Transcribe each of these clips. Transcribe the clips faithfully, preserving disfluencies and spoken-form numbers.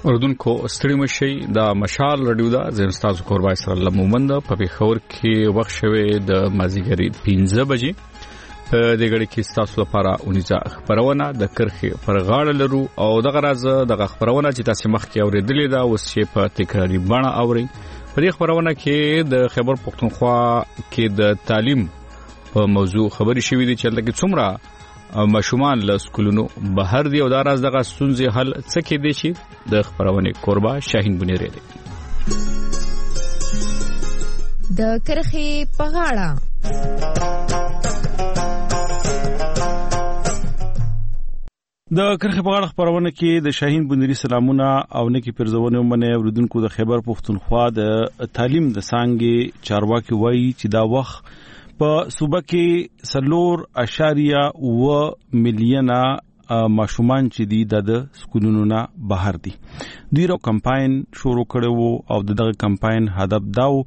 اردوونکو ستړي مشي د مشال رادیو دا زم تاسو کوربای سره لمومند په پیښور کې وخت شوه د مازیګری پنځه بجې په دې غړي کې تاسو لپاره اونیزه خبرونه د کرخه پر غاړه لرو او دغه راز د خبرونه چې تاسو مخ کې اوریدلې دا اوس چې په تکراری بڼه اوري په دې خبرونه کې د خیبر پختونخوا کې د تعلیم په موضوع خبري شوې دي چې لکه څومره مشومان له سکولونو بهر دی او دا راز دغه سنځي حل څه کې دي چې د خبرونه قربا شاهین بنيري دي د کرخي پغاړه د کرخي پغاړه خبرونه کې د شاهین بنيري سلامونه او نکی پرزونه منه اوردونکو د خیبر پختونخوا د تعلیم د سانګي چارواکي وایي چې دا وخت په صوبه کې سلور اشاریه و میلیونه ماشومان چې دي د سکولونو نه بهر دي دوی رو کمپاین شروع کړو او دغه کمپاین هدف داو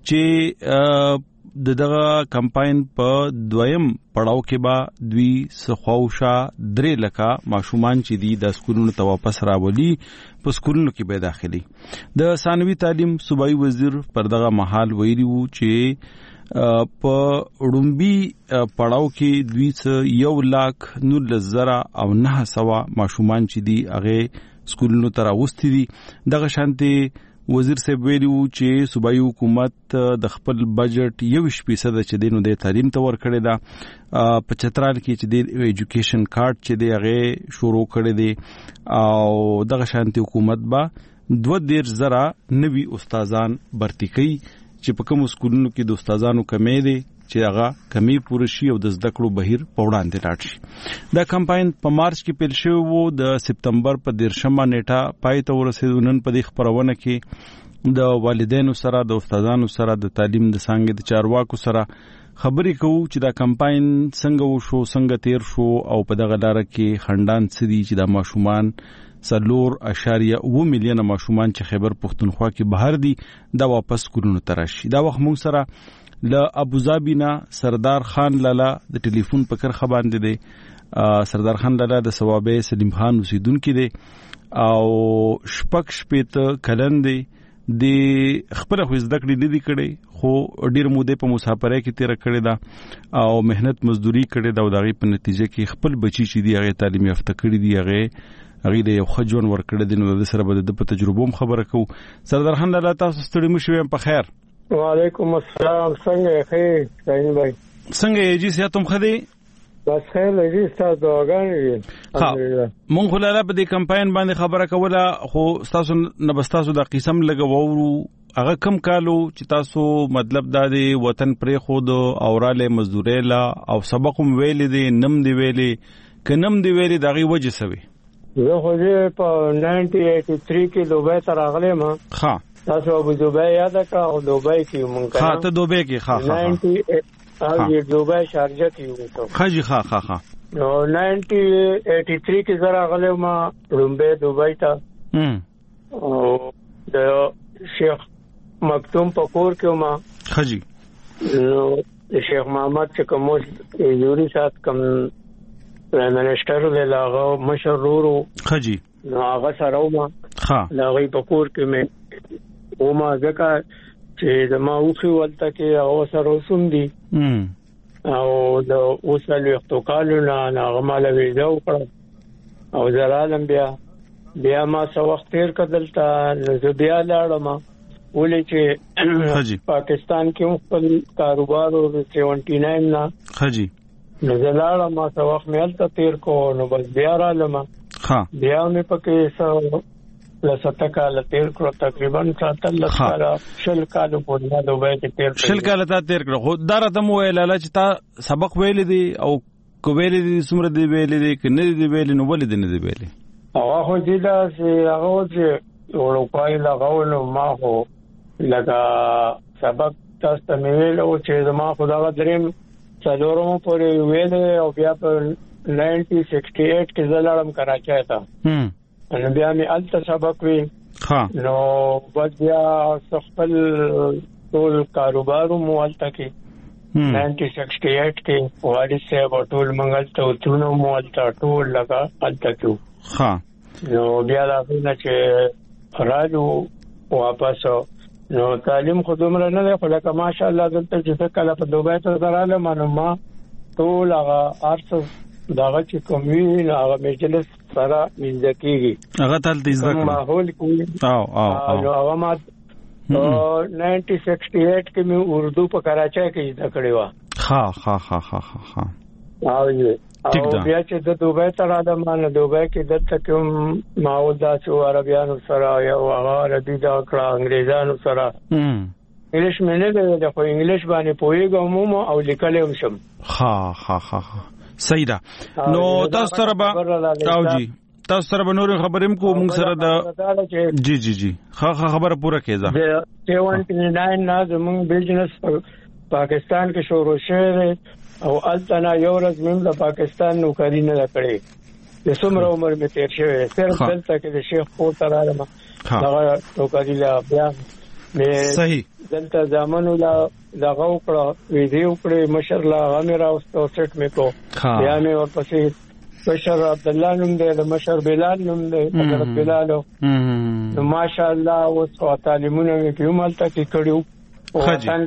چې دغه کمپاین په دویم پړاو کې با دوی سخواوشا درې لکه ماشومان چې دي د سکولونو ته واپس راولي په سکولونو کې به داخلي د ثانوي تعلیم صوبایي وزیر پر دغه محل ویلي وو چې په وړومبي پړاو کې دوی څه یو لاک نور زره او نه سوا ماشومان چې دي هغه سکولونو ته راوستي دي دغه شانتي وزیر صاحب ویلو چې صوبایي حکومت د خپل بجټ یو فیصد چې دینو د تعلیم ته ور کړی دا په چترال کې چې د ایجوکیشن کارت چې دی هغه شروع کړی دی او دغه شانتي حکومت با دوه ډیر زره نوي استادان برتی کوي چې په کوم سکولونو کې د استادانو کمې دي چې هغه کمی پوره شي او د زده کړو بهیر په وړاندې لاړ شي دا کمپاین په مارچ کې پیل شوی وو د سپتمبر په دیرشمه نیټه پای ته ورسېدو نن په دې خبرونه کې د والدینو سره د استادانو سره د تعلیم د څنګه د چارواکو سره خبرې کوو چې دا کمپاین څنګه وشو څنګه تیر شو او په دغه لار کې خندان سدي چې د ماشومان سلور اشاریه و میلیونه ماشومان چې خیبر پختونخوا کې بهر دي دا واپس کولونو تراشي دا وخت موږ سره ل ابوظبي نه سردار خان لالا د ټلیفون په کرخه باندې دی سردار خان لالا د ثوابه سلیم خان اوسیدونکو دی او شپک شپته کلن دی د خپل خو زده کړې نه دي کړې خو ډیر موده په مسافرۍ کې تیر کړې ده او مهنت مزدوري کړې ده او دغه په نتیجه کې خپل بچی چې دی هغه تعلیم یافته کړی دی هغه هغه د یو خجون ورکړه د نو د سره به د تجربوم خبره کو سردار خان الله تاسو ستړي مشوي په خیر وعلیکم السلام څنګه خیر شاهین بھائی څنګه یې جی سیاتم خدي بس خیر لږی تاسو دعاګانې الحمدلله مونږ خلاله په دې کمپاین باندې خبره کوله خو تاسو نه بس تاسو د قسم لګوورو هغه کم کالو چې تاسو مطلب د وطن پرې خود اوراله مزدوري لا او سبقم ویلې دي نم دی ویلې کنم دی ویلې دغه وجه سوي زه خو دې په نائنټین ایټي تھری کې دوبۍ ته راغلم ها تاسو ابو دوبۍ یاد کا او دوبۍ کې مونږ ها ته دوبۍ کې ها ها ها یې دوبۍ شارجه کې وو ها جی ها ها ها نو نائنټین ایټي تھری کې زرا غلم ما رومبه دوبۍ ته هم او د شیخ مکتوم پکور کې ما ها جی نو شیخ محمد چې کوم یوري سات کم پرائم منسٹر له لاغه مشرورو خجی نو هغه سره ما ها لاغي پکور کې مې او ما ځکه چې د ما اوخي ولته کې او سره وسوم دي او د اوسلو اختقالو نه هغه مال ویزا وکړ او زرالم بیا بیا ما څو وخت تیر کدلته نو بیا لاړم ولې چې پاکستان کې خپل کاروبار او سیونټی ناین نه خجی نو زلاله ما څو وخت مې الته تیر کو نو بس بیا را لمه ها بیا مې پکې څو لسته کال تیر کړو تقریبا ساتل لسره شل کال په دغه دوبۍ کې تیر شل کال ته تیر کړو خو دا راته مو ویل چې تا سبق ویل دي او کو ویل دي سمره دي ویل دي کنه دي ویل نو ول دي نه دي ویل هغه خو دې دا چې هغه چې ورپای لغاونو ما هو لکه سبق تاسو ته ویل او چې ما خدای دریم څلورم پورې ویلې او بیا په نائنټین سکسټي ایټ کې زلالم کراچۍ ته هم نو بیا مې الته سبق وی ها نو بس بیا خپل ټول کاروبار مو الته کې نائنټین سکسټي ایټ کې وادي صاحب ټول منګل ته وتونو مو الته ټول لگا الته کې ها نو بیا دا نه چې راځو واپس نو تعلیم خو دومره نه ده خو لکه ماشاءالله دلته چې کله په دوبۍ ته دراله مانو ما ټول هغه ارڅ داغه چې کومي هغه مجلس سره مزدکیږي هغه تل دې ځکه ماحول کوي او او نو هغه ما نائنٹین سکسٹی ایٹ کې مې اردو په کراچۍ کې زده کړې و. ها ها ها ها ها او بیا چې د دوبۍ ته راځم نو دوبۍ کې دلته کوم ماحول داسې عربیانو سره یا هغه عربي دا کړه انګریزانو سره انګلیش مې نه دی د خو انګلیش باندې پوهیږم او لیکل هم شم. ها ها ها صحیح ده. نو تاسو سره به او جی تاسو سره به نور خبرې مکو موږ سره د جی جی جی خا خبره پوره کېزه د سیونټی ناین نه زموږ بزنس پاکستان کې شروع شوی او التنا یو ورځ موږ د پاکستان نوکری نه کړې د څومره عمر مې تیر شوی صرف دلته کې د شیخ پور تر راځم دا نوکری لا بیا مې صحیح دلته ځامن ولا دغه وکړه ویډیو کړې مشر لا غمه راوستو سیټ مې کو بیا مې ورپسې مشر عبد الله نوم دی د مشر بلال نوم دی حضرت بلال نو ماشاءالله اوس تعلیمونه مې کوم الته کې کړیو او ځان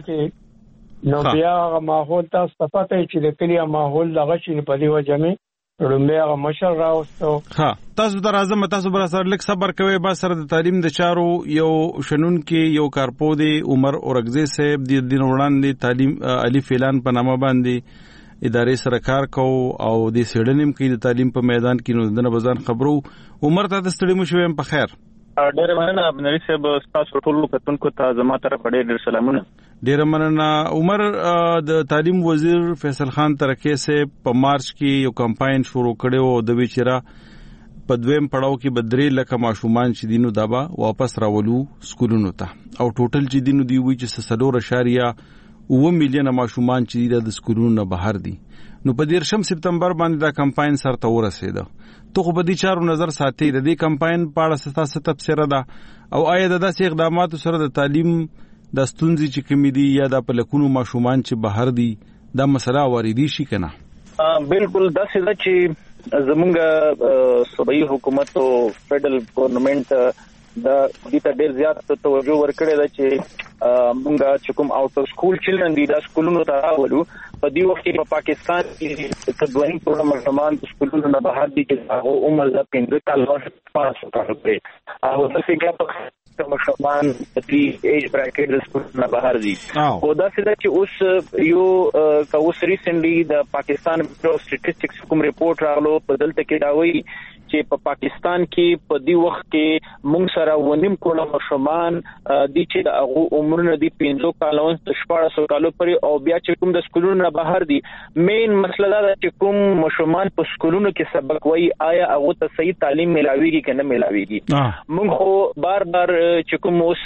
کې نو بیا هغه ماحول تاسو ته پته چې د کلیه ماحول دغه چې په دی وجه مې رومبه هغه مشر راوستو. ها تاسو در اعظم تاسو بر سره لیک صبر کوي با سره د تعلیم د چارو یو شنن کې یو کارپو دی عمر اورغزی صاحب د دین وړاندې تعلیم الف اعلان په نامه باندې ادارې سره کار کو او د سیډنیم کې د تعلیم په میدان کې نو دنه بزان خبرو عمر ته د ستړي مو شوم په خیر. ډېر مننه نری صاحب تاسو ټول کتونکو ته زما طرف ډېر سلامونه. ډېر مننه عمر. د تعلیم وزیر فیصل خان ترکیه صاحب په مارچ کې یو کمپاین شروع کړو او د ویچرا په دویم پړاو کې بدري لکه ماشومان چې دینو دابا واپس راولو سکولونو ته او ټوټل چې دینو دی وی چې سلور اشاریه و میلیون ماشومان چې د سکولونو نه بهر دي. نو په دیرشم سپتمبر باندې دا کمپاین سره ورسېده. ته خو په دې چارو نظر ساتي د دې کمپاین په اړه ستاسو تفسیر ده او آیا د داسې اقداماتو سره د تعلیم د ستونزې چې کمی دي یا د پلکونو ماشومان چې بهر دي دا مسله واردی شي کنه؟ بالکل دا څه چې زمونږ صوبایي حکومت او فدرل ګورنمنت دا د ته ډېر زیات توجه ورکړی دا چې مونږه چې کوم اوټ اف سکول چلډرن دي دا سکولونو ته راولو. په دې وخت کې په پاکستان کې تدوین پروګرام ماشومان د سکولونو نه بهر دي چې هغه عمر د پنځه کال پاس کړي او د فکر په ماشومان د دې ایج براکټ د سکولونو نه بهر دي. او دا څه چې اوس یو کا اوس ریسنټلی د پاکستان سټیټسټکس کوم ریپورت راغلو په دلته کې دا وایي چې په پاکستان کې په دې وخت کې موږ سره ونیم کروڑ ماشومان دي چې د هغه عمرونه دي پنځه کالو څخه شپږ سوه کالو پورې او بیا چې کوم د سکولونو نه بهر دي. مین مسله دا چې کوم ماشومان په سکولونو کې سبق وایي آیا هغه ته صحیح تعلیم ملاويږي کنه ملاويږي. موږ خو بار بار چې کوم اوس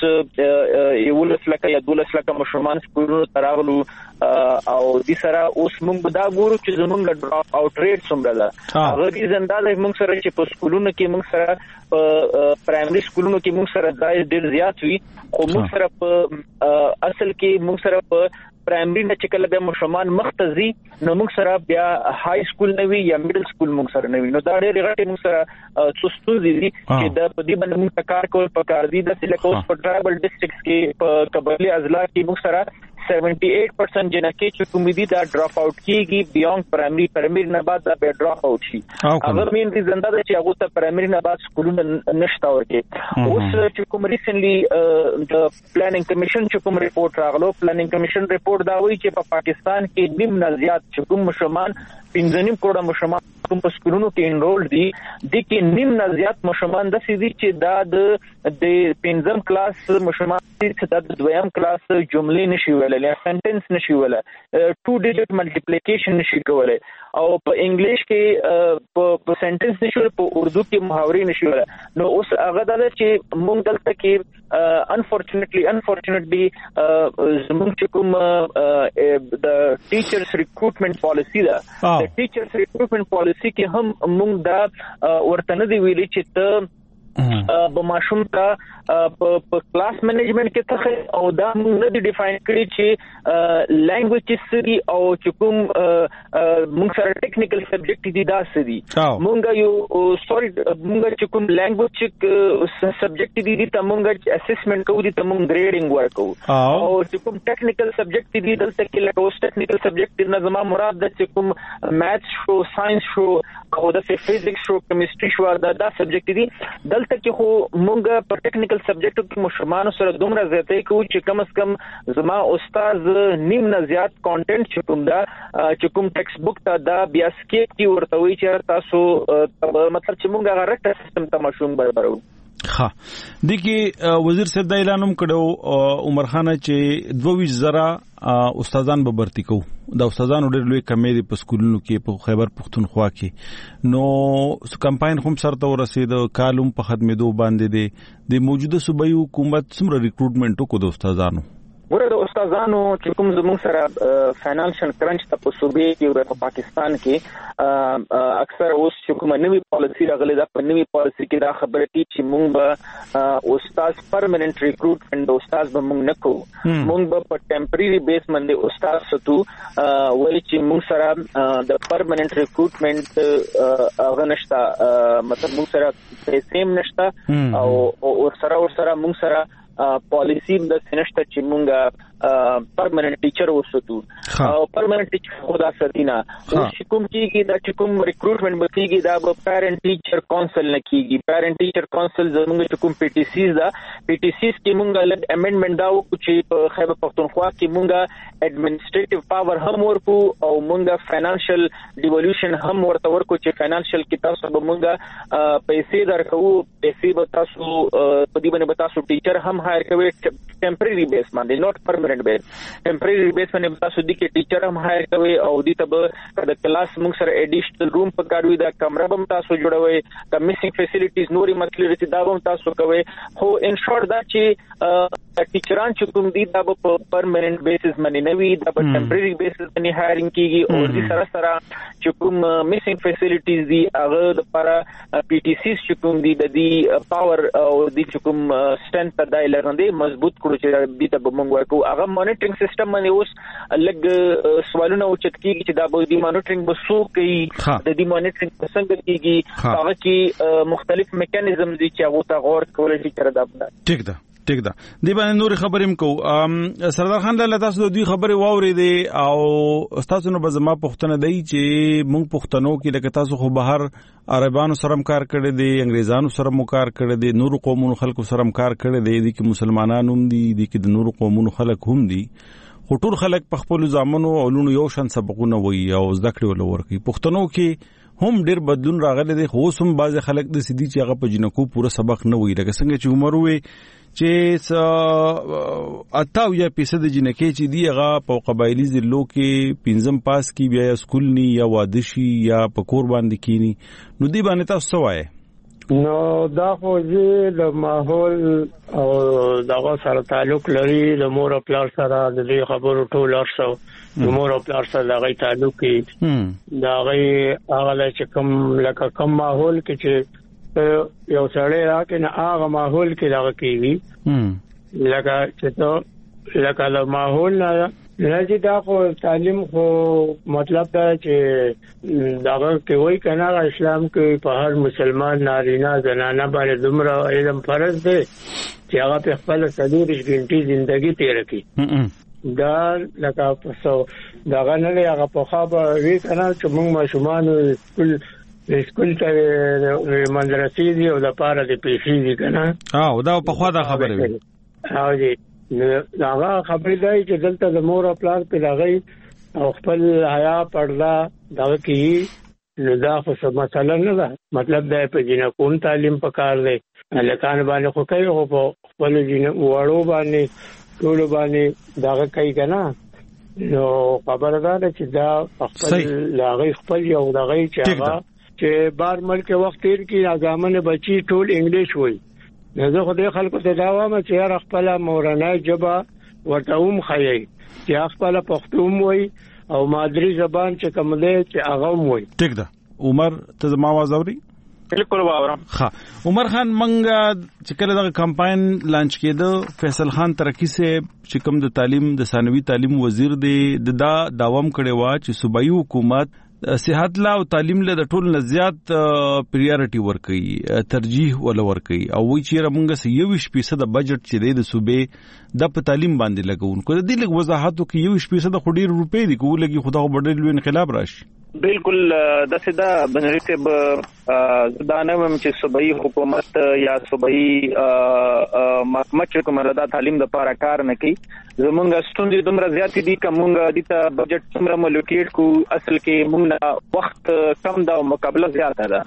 یو لسلکه یا دولس لکه ماشومان سکولونو ته راغلو او د سره اوس موږ دا ګورو چې زموږ ډراپ اوټ ریټ څومره ده. هغه دې زنده موږ سره چې په سکولونو کې موږ سره په پرایمري سکولونو کې موږ سره دای ډېر زیات وي خو موږ سره په اصل کې موږ سره په پرایمري نه چې کله به ماشومان مختزي نو موږ سره بیا های سکول نه وي یا میډل سکول موږ سره نه وي. نو دا ډېر غټي موږ سره سستو دي چې د په دې باندې موږ کار کول پکار دي. د سلیکوس په ټرایبل ډیسټریکټس کې په قبایلی اضلاع کې موږ سره seventy eight percent جنکه چې کوم دي دا ډراپ اوټ کیږي بیونډ پرایمري پرایمري نه بعد دا به ډراپ اوټ شي. هغه مين دي زنده ده چې هغه ته پرایمري نه بعد سکولونه نشته ورته. اوس چې کوم ریسنټلی د پلانینګ کمیشن چې کوم ریپورت راغلو پلانینګ کمیشن ریپورت دا وایي چې په پاکستان کې نیم نه زیات چې کوم مشمان پنځه نیم کروڑ مشمان کوم په سکولونو کې انرول دي د کې نیم نه زیات مشمان د سيدي چې دا د د پنځم کلاس مشمان چې د دویم کلاس جملې نشي ویلای یا سنټنس نشي ویلای ټو ډیجټ ملټیپلیکیشن نشي کولای او په انګلیش کې په سنټنس نشي په اردو کې محاورې نشي ویلای. نو اوس هغه د چې موږ دلته کې انفورچونټلی انفورچونټلی زموږ چې کوم د ټیچرز ریکروټمنټ پالیسی ده د ټیچرز ریکروټمنټ پالیسی کې هم موږ دا ورته نه دی ویلي چې ته به ماشوم ته په کلاس منیجمنت کې ته او دا موږ نه ډیفاین کړی چې لانګویج سری او چې کوم موږ سره ټیکنیکل سبجیکټ دي دا سری موږ یو سوري موږ چې کوم لانګویج سبجیکټ دي ته موږ اسسمنت کوو دي ته موږ ګریډینګ ورکو او چې کوم ټیکنیکل سبجیکټ دي دلته کې لکه اوس ټیکنیکل سبجیکټ نه زما مراد د چې کوم میث شو ساينس شو او د فزیکس شو کیمستري شو دا دا سبجیکټ دي دلته کې خو موږ په ټیکنیکل سبجیکټ کې مشرمانو سره دومره زیاتې کوو چې کم از کم زما استاد نیم نه زیات کانټینټ چې کوم دا چې کوم ټیکسټ بوک ته دا بیا سکیپ کی ورته وی چې تاسو مطلب چې موږ هغه رټ سیستم ته مشوم برابرو. ها د کې وزیر صاحب د اعلانوم کړو عمر خان چې دوه زره استادان به برتی کو دا استادانو ډېر لوی کمې دي په سکولونو کې په خیبر پختونخوا کې نو کمپاین هم سره ورسید کالم په خدمتو باندې دي د موجوده صوبایي حکومت څومره ریکروټمنټ کو د استادانو ګوره د استادانو چې کوم زموږ سره فاینانشل کرنچ ته په صوبې کې او په پاکستان کې اکثر اوس چې کومه نوې پالیسی راغلې ده په نوې پالیسی کې دا خبره دي چې موږ به استاد پرمننت ریکروټمنټ د استاد به موږ نه کوو موږ به په ټمپرری بیس باندې استاد ستو وایي چې موږ سره د پرمننت ریکروټمنټ هغه نشته مطلب موږ سره پیسې نشته او او سره او سره موږ سره پالیسی د سنشت چې مونږه پرمننت ټیچر وساتو او پرمننت ټیچر خدا ستینا چې کوم کیږي دا چې کوم ریکروټمنټ به کیږي دا به پیرنټ ټیچر کونسل نه کیږي پیرنټ ټیچر کونسل زموږ چې کوم پی ټی سیز دا پی ټی سیز کې مونږه لږ امندمنت دا وکړو چې په خیبر پختونخوا کې مونږه ایڈمنسټریټیو پاور هم ورکو او مونږه فاینانشل ډیولوشن هم ورته ورکو چې فاینانشل کې تاسو به مونږه پیسې درکو پیسې به تاسو په دې باندې به تاسو ټیچر هم هایر کوي ټمپرری بیس باندې نوٹ پرمننت بیس ټمپرری بیس باندې تاسو د کې ټیچر هم هایر کوي او د ته د کلاس موږ سره اډیشنل روم پکاروي دا کمره هم تاسو جوړوي د میسینګ فیسیلیټیز نوري مطلب دا هم تاسو کوي خو ان شورت دا چې ټیچران چې کوم دي دا په پرمننت بیسز باندې نه وي دا په ټمپرری بیسز باندې هایرینګ کیږي او د سره سره چې کوم میسینګ فیسیلیټیز دي هغه د لپاره پی ټی سیز چې کوم دي د دې پاور او د چې کوم سټرنث د لرندې مضبوط کړو چې د دې ته موږ ورکو هغه مانیټرینګ سیستم باندې اوس لګ سوالونه اوچت کیږي چې دا به د مانیټرینګ بسو کوي د دې مانیټرینګ څنګه کیږي هغه کې مختلف میکانیزم دي چې هغه ته غور کول شي تر دا ټیک ده ټیک ده دی باندې نور خبرې مکو سردار خان له تاسو د دوی خبرې واورېدې او تاسو نو بزما پښتنه دی چې موږ پښتنو کې لکه تاسو خو بهر عربانو سره کار کړی دی انګریزانو سره مو کار کړی دی نور قومونو خلکو سره کار کړی دی د مسلمانانو هم دي د نور قومونو خلک هم دي خو ټول خلک په خپل ځامنو او لونو یو شان سبقونه وي او زده کړې ول ورکي پښتنو کې هم ډیر بدلون راغلی دی خو سم باز خلک د سدي چې هغه په جنکو پوره سبق نه وي لکه څنګه چې عمر وي چې اتاو یا فیصد جنکې چې دی هغه په قبایلی ضلعو کې پنځم پاس کی بیا سکول ني یا واده شي یا په کور باندې کینی نو دی باندې تاسو وایي نو دا خو د ماحول او دغه سره تعلق لري د مور او پلار سره د دې خبرو ټول ارسو د مور او پلار سره دغه تعلق کې دا غي هغه چې کوم لکه کوم ماحول کې چې یو سړی راکې نه هغه ماحول کې دغه کېږي لکه چې ته لکه د ماحول نه راځي دا خو تعلیم خو مطلب دا چې دغه کې وایي کنه اسلام کې په هر مسلمان نارینه زنانه باندې دومره علم فرض دی چې هغه په خپل څلور غنټې ژوندۍ تیر کړي دا لکه پسو دغه نه هغه په خابه وی کنه چې موږ ماشومان سکول سکول ته مدرسې دي او د پاره د پیسې دي کنه او دا په خوا دا خبره وي او دي هغه خبرې دی چې دلته د مور او پلار په لغی او خپل حیا پردا دا کی نو دا خو مثلا نه ده مطلب دا په جنکون تعلیم پکار دی لکان باندې خو کوي خو په خپل جن وړو باندې ټول باندې دا کوي کنه نو خبردار چې دا خپل لاغي خپل یو دغه چې هغه چې بار ملک وخت تیر کې اګامن بچي ټول انګلیش وای زه خو دې خلکو ته دا وایم چې هر خپل مورنۍ ژبه ورته هم خایي چې خپل پښتو وای او مادری زبان چې کوم دی چې هغه وای ټیک ده عمر ته زما आवाज اوري بالکل واورم. ها عمر خان منګه چې کله دا کمپاین لانچ کېده فیصل خان ترکی سے چې کوم د تعلیم د ثانوي تعلیم وزیر دی د دا داوام کړي وا چې صوبایي حکومت صحت لا او تعلیم له د ټول نه زیات پریارټي ورکړي ترجیح ول ورکړي او وی چې موږ یو ویش فیصد بجټ چې د صوبې د په تعلیم باندې لګون کو د دې لږ وضاحت کوي یو ویش فیصد خډیر روپې دي کو لګي خدا وړل لوی انقلاب راشي. بالکل د سدا بنریته ب زدانم چې صوبایي حکومت یا صوبایي محکمه چې کومه د تعلیم د لپاره کار نه کوي زمونږ ستوندې دومره زیات دي کومه د ته بجټ څومره ملوکیټ کو اصل کې موږ وخت کم دا مقابله زیاته ده.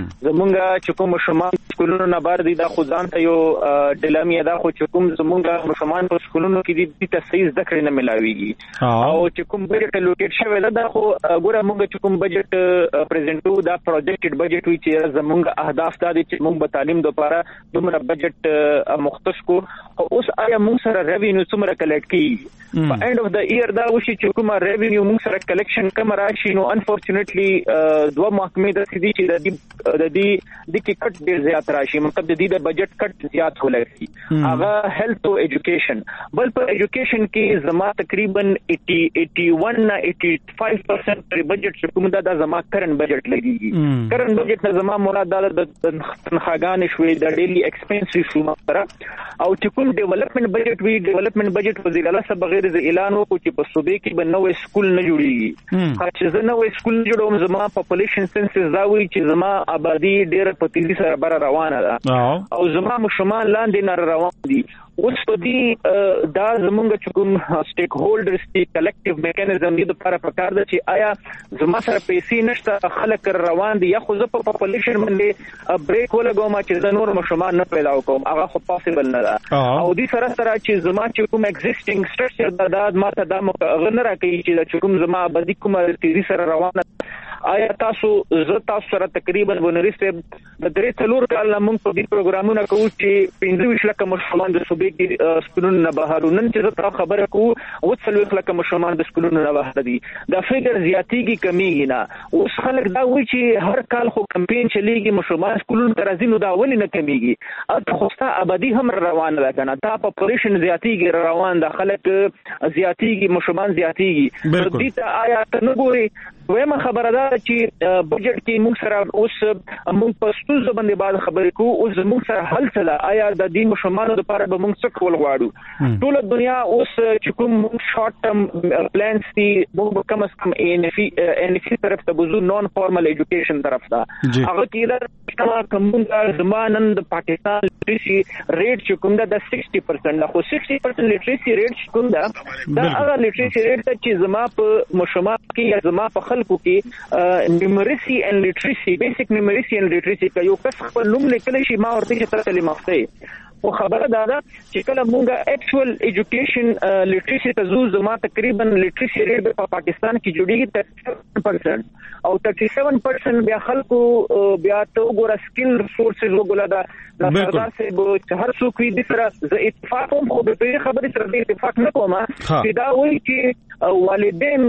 زمونږ چې کوم شمال سکولونو نه بار دي دا خو ځان ته یو ډلامي دا خو چې کوم زمونږ شمال په سکولونو کې دي ته صحیح ذکر نه ملاويږي او چې کوم بجټ لوکیټ شوی دا خو ګوره موږ کوم بجټ پریزنټو دا پروجیکټډ بجټ وی چې زموږ اهداف دا دي چې موږ په تعلیم لپاره دومره بجټ مختص کو او اوس آیا موږ سره ریوینیو څومره کلیکټ کی په اند اف د ایئر دا وشي چې کومه ریوینیو موږ سره کلیکشن کم راشي نو انفورچونټلی دوه محکمې د سړي چې د دې د دې د کې کټ ډیر زیات راشي مطلب د دې د بجټ کټ زیات ولګي هغه هیلث او ایجوکیشن بل په ایجوکیشن کې زما تقریبا اسی اسی ون نه اسی پنځه پرسنټ پر بجټ کوم دا د زما کرن بجټ لګيږي کرن بجټ نه زما مراد د تنخواګان شوي د ډیلی ایکسپنسز شو مره او چې کوم ډیولپمنٹ بجټ وی ډیولپمنٹ بجټ وزیر اعلی صاحب بغیر د اعلان وکړو چې په صوبې کې به نوې سکول نه جوړیږي چې زه نوې سکول جوړوم زما پاپولیشن سنسس دا وی چې زما آبادی ډېر په تیزی سره بر روانه ده او زما مشمان لاندې نه روان دي اوس په دې دا زمونږ چې کوم سټیک هولډرز دي کلیکټیو میکانیزم دې لپاره پکار ده چې آیا زما سره پیسې نشته خلک روان دي یا خو زه په پاپولیشن باندې بریک ولګوم چې د نور مشمان نه پیدا وکم هغه خو پاسبل نه ده او دې سره سره چې زما چې کوم ایگزیسټینګ سټرکچر د داد ماته دا غنره کوي چې کوم زما آبادی کومه تیزی سره روانه آیا تاسو زه تاسو سره تقریبا ونریسته د درې څلور کال موږ په دې پروګرامونه کوو چې پنځه ویشت لکه مشمان د صوبې کې سکولونو نه بهر نن چې زه تاسو خبره کوو او څلور لکه مشمان د سکولونو نه بهر دي دا فګر زیاتیږي کمیږي نه اوس خلک دا وایي چې هر کال خو کمپاین چلیږي مشمان سکولونو ته راځي نو دا ولې نه کمیږي او خوستا آبادی هم روانه ده کنه دا پاپولیشن زیاتیږي روان ده خلک زیاتیږي مشمان زیاتیږي دې ته آیا ته نه ګوري وېما خبره ده چې بجټ کې موږ سره اوس موږ په ستونزو باندې بعد خبرې کوو اوس موږ سره حل څه ده آیا د دین مشمانو لپاره به موږ څه کول غواړو ټول دنیا اوس چې کوم شارټ ټرم پلانز دي موږ کم از کم ان اف ان اف طرف ته بزو نون فارمل ایجوکیشن طرف ته هغه کې دا کوم زمانن د پاکستان لټریسي ریټ چې کوم دا شصت پرسنټ خو شصت پرسنټ لټریسي ریټ کوم دا دا هغه لټریسي ریټ چې زما په مشمان کې یا زما په خلکو کې numeracy and literacy basic numeracy and literacy کا یو کس خپل نوم لیکلی شي ما ورته چې تاسو تعلیم یافته او خبره دا ده چې کله مونږه اکچوال ایجوکیشن لټریسي ته زو زما تقریبا لټریسي ریټ په پاکستان کې جوړیږي تقریبا پرسنټ او سینتالیس پرسنټ بیا خلکو بیا ته وګوره سکل ریسورسز وګوره دا د سردار صاحب هر څوک دې سره ز اتفاق هم خو به په خبره سره د اتفاق نه کوم چې دا وایي چې والدین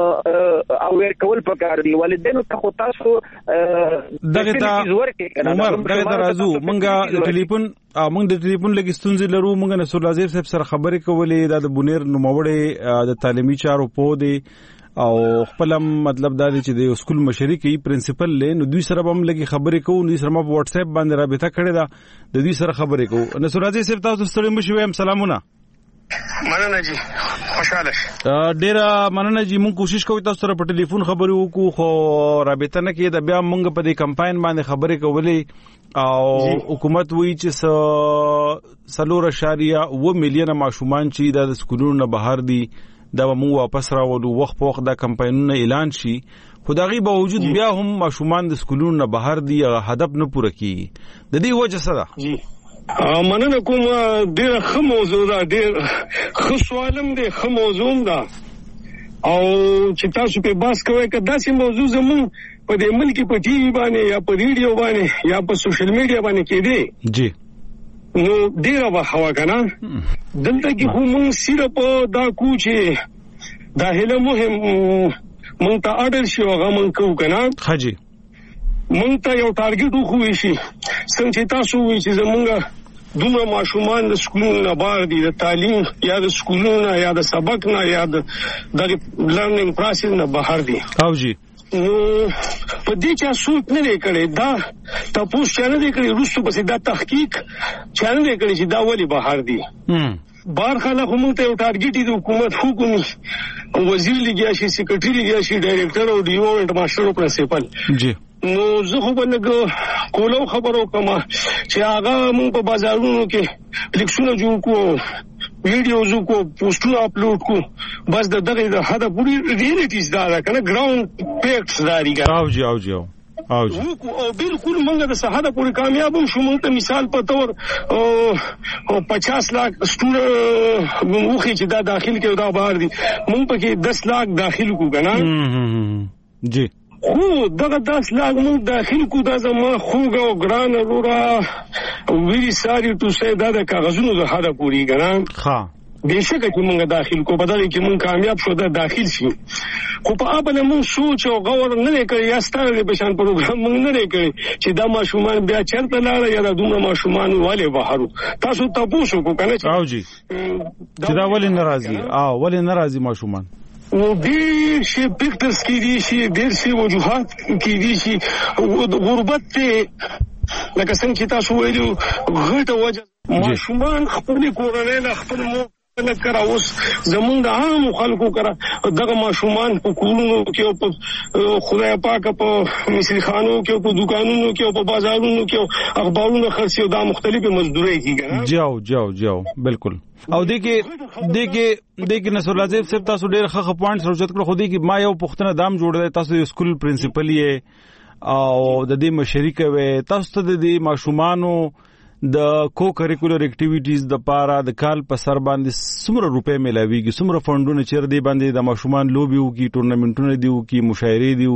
او ورکول پکار دي والدین ته خو تاسو دغه ته عمر دغه درازو مونږه د ټلیفون مونږ د ټلیفون لګستونځ لرو مونږ نصر الله صاحب سره خبرې کولې د بونیر نوموړې د تعلیمي چارو په دی او خپل مطلب دا دی چې د سکول مشري کوي پرنسپل له نو دوی سره هم لګي خبرې کوو نو سره په واتس اپ باندې رابطه کړې ده د دوی سره خبرې کوو نصر الله صاحب تاسو ستړي مشو هم سلامونه مننه جی خوشاله ډیر مننه جی مونږ کوشش کوو تاسو سره په ټلیفون خبرې وکړو خو رابطه نه کېده بیا مونږ په دې کمپاین باندې خبرې کولې او حکومت وی چې سلور اشاریه و میلیونه ماشومان چې د سکولونو نه بهر دي دا مو واپس راوړو وخت په وخت دا کمپاینونه اعلان شي خدایي باوجود بیا هم ماشومان د سکولونو نه بهر دي هدف نه پوره کیږي د دې وجه څه ده جی مننه کوم ډیر ښه موضوع ده ډیر ښه سوالم دی ښه موضوع ده او چې تاسو په باس کوئ که داسې موضوع زمون په دې ملک په ټي وي باندې یا په ریډیو باندې یا په سوشل میډیا باندې کې دی جی نو ډیره به هوا کنه دلته کې خو مونږ صرف دا کو چې دا هله مهم مونږ ته اډر شي هغه مونږ کو کنه حاجی مونږ ته یو ټارګټ وخوي شي څنګه چې تاسو وایي چې زمونږ دومره ماشومان د سکولونو نه بار دي د تعلیم یا د سکولونو یا د سبق نه یا د لرنینګ پروسس نه بهر دي او جی نو په دې چې سوچ نه کړي دا تاسو چې نه کړی روسو بس دا تحقیق چې نه کړی چې دا ولی بهر دي بار خلک هم ته یو ټارګټ دی حکومت حکومت وزیر لګیا شي سیکریټری لګیا شي ډایریکټر او ډیو او ماستر او پرنسپل جی نو زه خو بلګ کولو خبرو کوم چې هغه موږ په بازارونو کې لیکسونه جوړ کو ویډیوز کو پوسټونه اپلوډ کو بس د دغه د هدا پوری ریالیټیز دا کنه ګراوند فیکټس داري او جی او جی او جی او بالکل موږ د صحه پوری کامیاب شو موږ ته مثال په تور او پچاس لاک سټوډنټ موږ چې دا داخل کې دا بهر دي موږ پکې دس لاک داخل کو کنه جی خو دغه دس لاک موږ داخل کو دا زما خوګه او ګران وروره ویری ساری تو سه دا د کاغذونو د هدا پوری کنه ها بهشکه چې موږ داخل کو بدل کې موږ کامیاب شو دا داخل شي خو په اړه موږ سوچ او غور نه کړی یا ستاره به شان پروګرام موږ نه کړی چې دا ماشومان بیا چرته لاړ یا دا دومره ماشومان والے بهارو تاسو تاسو کو کنه او جی چې دا ولې ناراضي او ولې ناراضي ماشومان نو ډیر شي پکټرز کې دي شي ډیر شي وجوهات کې دي شي غربت ته لکه څنګه چې تاسو ویلو غټه وجه ماشومان خپل کورنۍ نه خپل مو نه کرا اوس زمونږ د عام خلکو کرا دغه ماشومان په کورونو کې او په خدای پاک په مصری خانو کې په دکانونو کې او په بازارونو کې اخبارونو خرڅي دا مختلفه مزدوري کیږي جاو جاو جاو بالکل او دغه دغه دغه نصر الله زیب صاحب تاسو ډېر ښه پوینټ سروچت کړو خو دغه ما یو پښتنه دام جوړل تاسو سکول پرنسپل یې او د دې مشرک وې تاسو ته د ماشومانو د کو کریکولر اکټیویټیز د پاره د کال په سر باندې څومره روپے ملاويږي څومره فندونه چیر دی باندې د ماشومان لوبي او کی ټورنمنټونه دی او کی مشاعرې دی او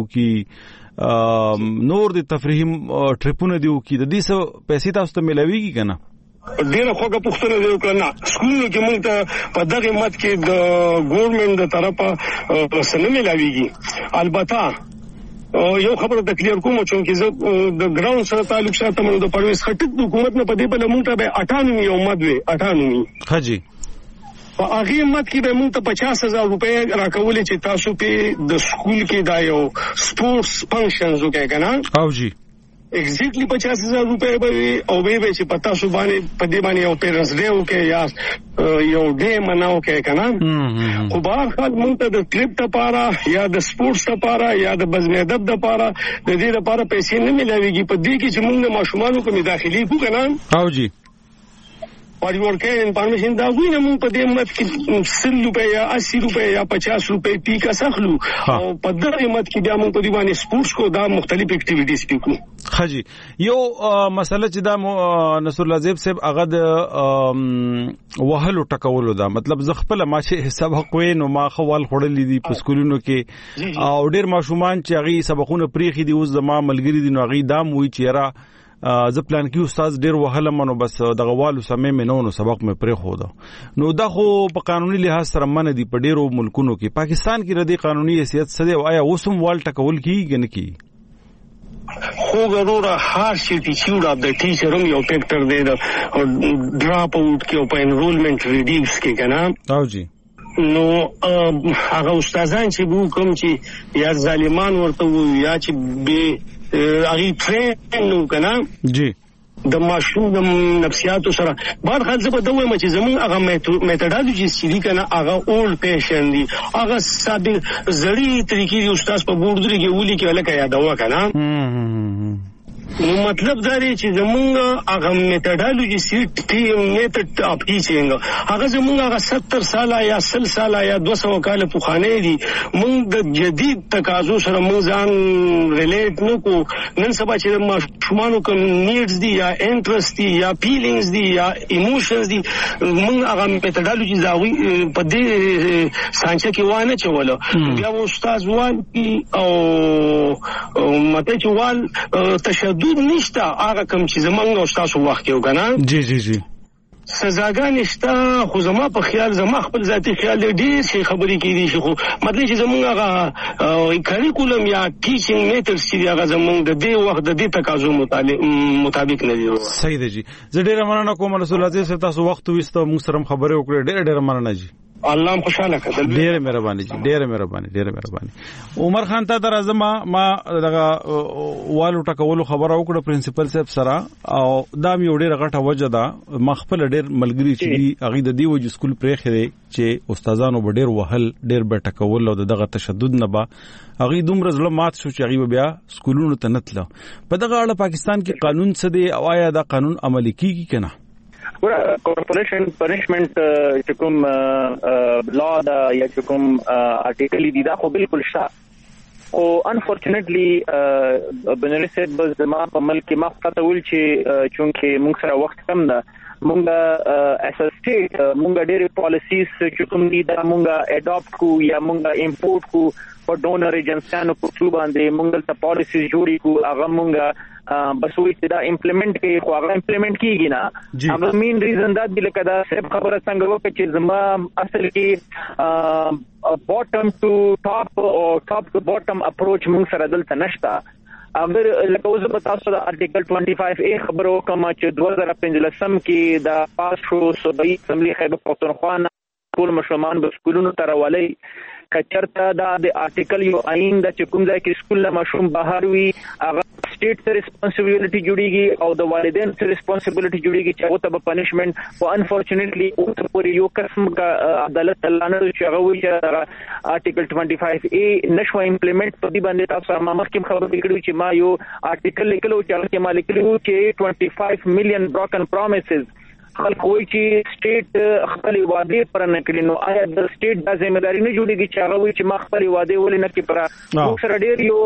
کی نور د تفریحي ټریپونه دی او کی د دې څه پیسې تاسو ته ملاويږي کنه ډیره خوګه پښتنه دی کنه سکولونو کې موږ ته په دغه مت کې د ګورنمنت د طرفه سنمه ملاويږي البته یو خبره د کلیر کوم چې زه د ګراوند سره تعلق ساتم د پرويز خټک د حکومت نه په دې بل مونږ ته به اټانومي او مدوي اټانومي حاجی په هغه مت کې به مونږ ته پچاس هزار روپے راکولې چې تاسو په د سکول کې دا یو سپورتس فنکشنز وکړئ کنه او جی ایگزیکټلی پچاس هزار روپے به او به چې پتا شو باندې په دې باندې یو پیرنټس ډے وکړي یا یو ډے مناو کې کنه خو بهر حال مونږ ته د ټریپ لپاره یا د سپورتس لپاره یا د بزم ادب لپاره د دې لپاره پیسې نه ملاويږي په دې کې چې مونږ ماشومان کوم داخلي کو کنه او جی پر ورکه انفارمیشن دا وینم مونږ په دې مت کې سل روپے یا اسی روپے یا پچاس روپے پی کا سخلو او په دغه مت کې بیا مونږ په دې باندې سپورتس کو دا مختلف اکټیویټیز کوو حاجی یو مسله چې دا نصر الله زیب صاحب هغه د وهلو ټکولو دا مطلب زه خپل ماشه حساب کوې نو ما خوال خړلې دي په سکولونو کې او ډېر ماشومان چې هغه سبقونه پریخي دي اوس زما ملګری دي نو هغه دام وی چې را ز پلان کې استاد ډېر وهله منو بس دغه والو سمې مې نو سبق مې پرې خو دا نو دا خو په قانوني لحاظ سره من دي په ډېرو ملکونو کې پاکستان کې ردی قانوني حیثیت سده او آیا اوسم وال ټکول کیږي نه کی خو ضروره هر شي چې وړه د ټیچرم یو فیکټر دی د ډراپ اوټ کې او په انرولمنت ریډیوس کې کنه او جی نو هغه استادان چې وو کوم چې یا ظالمان ورته وو یا چې به اغي ټرین نو کنه جی د ماشوم د نفسیاتو سره بار خل زبر دوه مچ زمون هغه میتھډالوجي چې کنه هغه اولډ پیشن دي هغه ساده زړی طریقې دی استاد په بورډ درې کې ولي کې لکه یادوا کنه نو مطلب دا دی چې زمونږ هغه میتھډالوجي سیټ ټیم میتھډ اپ کیږي هغه زمونږ هغه ستر ساله یا سل ساله یا دو سو کال په خانه دي مونږ د جدید تقاضو سره مونږ ځان ریلیټ نکو نن سبا چې ماشومانو کوم نیډز دي یا انټرست دي یا فیلینګز دي یا ایموشنز دي مونږ هغه میتھډالوجي زاوی په دې سانچه کې وانه چولو بیا استاد وان او مته چوال تشدد دود نشته هغه کوم چې زمونږ او تاسو وخت یو کنه جی جی جی سزاګانې شته خو زما په خیال زما خپل ذاتي خیال دی ډېر شي خبرې کېدي شي خو مطلب چې زمونږ هغه کریکولم یا ټیچینګ میتھډز چې هغه زمونږ د دې وخت د دې تقاضو مطابق نه دي. صحیح دی جی. زه ډېره مننه کوم رسول الله صاحب تاسو وخت وستو موږ سره خبرې وکړې ډېر ډېر مننه جی. الله خوشاله کړه. ډېر مهرباني جی ډېر مهرباني ډېر مهرباني. عمر خان ته درځم ما دغه والو ټکولو خبره وکړه پرنسپل صاحب سره او دا مې ډېر غټه وجه ده ما خپل ډېر ملګری چې هغه د دې وجه سکول پرې خره چې استادانو به ډېر وهل ډېر به ټکول او دغه تشدد نه به هغه دومره ظلم مات شو چې هغه بیا سکولونو ته نتله. په دغه اړه پاکستان کې قانون څه دی او آیا دا قانون عملي کیږي کنه؟ کارپوریشن پنشمنٹ چې کوم لا دا یا چې کوم آرټیکل دی دا خو بالکل شته او انفورچونټلی بنری سیټ بس د ما په ملک ما پته ول چې چونکه موږ سره وخت کم ده مونږه اس ا سټیټ مونږه ډېر پالیسیز چې کوم دي دا مونږه اډاپټ کو یا مونږه امپورټ کو په ډونر ایجنسیانو په څو باندې مونږه ته پالیسیز جوړی کو هغه مونږه بس وې چې دا امپلیمنٹ کوي خو هغه امپلیمنٹ کیږي نه. هغه مین ریزن دا دی لکه دا سب خبره څنګه وکړي چې زما اصل کې باټم ټو ټاپ او ټاپ ټو باټم اپروچ مونږ سره دلته نشته. اگر لکه اوس په تاسو د آرټیکل پنځه پنځه ا خبرو کوم چې دوه هزار پنځلسم کې دا پاس شو صوبایي اسمبلی خیبر پختونخوا ټول مشرمان به سکولونو ته راولي کچرته دا د آرټیکل یو آئین د چکم ځای کې سکول له مشروم بهر وي هغه سټیټ ته ریسپانسیبিলিټي جوړیږي او د والدین ته ریسپانسیبিলিټي جوړیږي چې هغه ته پنیشمنت او انفورچونټلی او ته پورې یو قسم کا عدالت لانه چې هغه وی چې آرټیکل پنځه پنځه ا نشو امپلیمنٹ په دې باندې تاسو ما مخکې خبرې کړې چې ما یو آرټیکل لیکلو چې هغه ما لیکلو چې پنځه میلیون بروکن پرومیسز خلک وایي چې سټیټ خپل وعده پر نه کړی نو آیا د سټیټ د ځمېداري نه جوړیږي چې هغه وایي چې ما خپل وعده ولې نه کړی پر موږ سره ډېر یو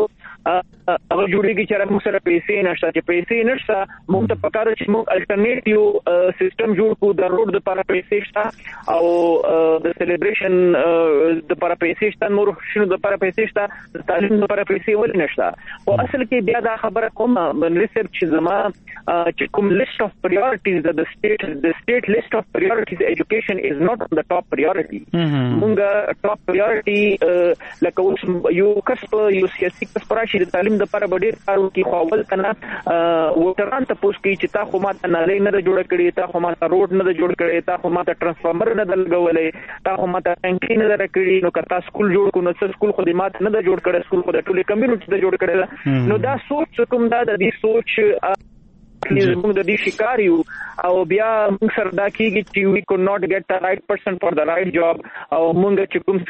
هغه جوړیږي چې موږ سره پیسې نشته چې پیسې نشته موږ ته پکاره چې موږ الټرنیټیو سیستم جوړ کړو د روډ لپاره پیسې شته او د سلیبریشن د لپاره پیسې شته نور شنو د لپاره پیسې شته د تعلیم لپاره پیسې ولې نشته او اصل کې بیا دا خبره کوم ریسرچ چې زما چې کوم لیست اف پرایورټیز د سټیټ the state list of priorities education is not on the top priority. مونږه top priority لکه اوس یو کس په یو سیاسي کس پراشي د تعلیم د لپاره ډېر کار کوي خو اول کنه وټران ته پوښتنه کوي چې تا خو ماته نه لې نه جوړ کړی تا خو ماته روډ نه جوړ کړی تا خو ماته ټرانسفارمر نه لګولې تا خو ماته ټانکي نه درکړي نو کتا سکول جوړ کو نو سکول خو دې ماته نه جوړ کړی سکول خو د ټولې کمیونټي ته جوړ کړی نو دا سوچ کوم دا د دې سوچ موږ د دې شکار یو او بیا موږ سره دا کیږي چې we could not get the right person for the right job او موږ چې کوم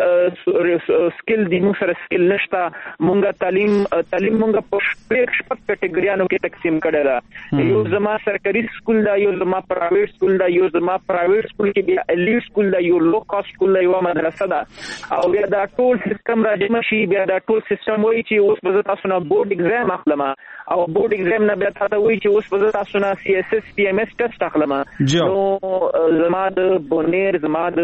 سکل سکل دی موږ سره سکل نشته موږ تعلیم تعلیم موږ په شپږ کټګوریانو کې تقسیم کړل دا یو زما سرکاري سکول دا یو زما پرایویټ سکول دا یو زما پرایویټ سکول کې بیا الیټ سکول دا یو لو کاست سکول دا یو مدرسه ده او بیا دا ټول سیستم راځي شي بیا دا ټول سیستم وایي چې اوس به تاسو نه بورډ ایگزام اخلم او بورډ ایگزام نه بیا تاسو وایي چې اوس به تاسو نه سی اس اس پی ام اس ټیسټ اخلم نو زما د بونیر زما د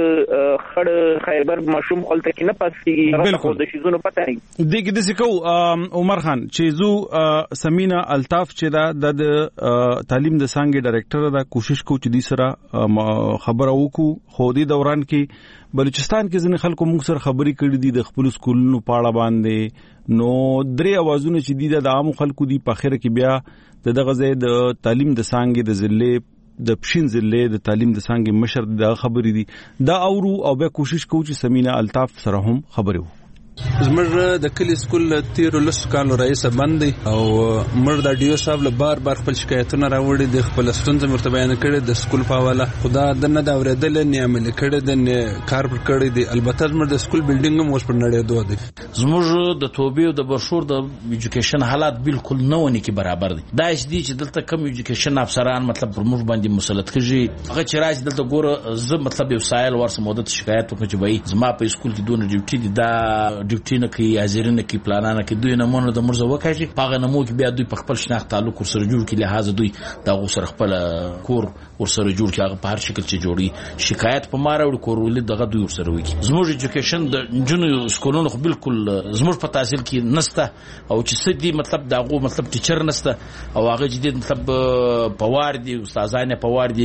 خړ خیبر مشوم خلته کې نه پاتېږي هغه د شیزونو پته نه دغه د سکو عمر خان چې زو سمینا الطاف چې دا د تعلیم د څنګه ډایریکټر دا کوشش کو چې د سره خبر وکړو خو د دوران کې بلوچستان کې ځنې خلکو موږ سره خبرې کړې دي د خپل سکولونو پاړه باندې نو درې اوازونه چې دي د عام خلکو دي په خیر کې بیا د دغه ځای د تعلیم د څنګه د ضلع د پښین ضلع د تعلیم د څنګه مشر د خبرې دي دا اورو او به کوشش کوو چې سمینا الطاف سره هم خبرې وو زمر د کلی سکول تیر لس کال رئیس باندې او مر د ډیو صاحب له بار بار خپل شکایتونه راوړي د خپل ستونزې مرته بیان کړي د سکول په حواله خدا د نه دا ورېدل نه عمل کړي د کار پر کړي دي البته زمر د سکول بلډینګ هم اوس پر نړۍ دوه دي زموږ د توبې او د برشور د ایجوکیشن حالات بالکل نه ونی کې برابر دي دا چې دي چې دلته کم ایجوکیشن افسران مطلب پر موږ باندې مسلط کړي هغه چې راځي دلته ګوره زه مطلب یو سایل ورسره مدت شکایت وکړم چې وای زما په سکول کې دونه ډیوټي دي دا ډیوټي نه کوي حاضرینه کې پلانانه کې دوی نمونه د مرزه وکړي پاغه نمو کې بیا دوی په خپل شناخت تعلق سره جوړ کړي لہذا دوی دا غوسر خپل کور ورسره جوړ کړي هغه په هر شکل چې جوړي شکایت په ماره ور کور ولې دغه دوی ورسره وکړي زموږ ایجوکیشن د جنو سکولونو خو بالکل زموږ په تحصیل کې نسته او چې سدي مطلب داغو مطلب ټیچر نسته او هغه جدي مطلب پوار دي استادانه پوار دي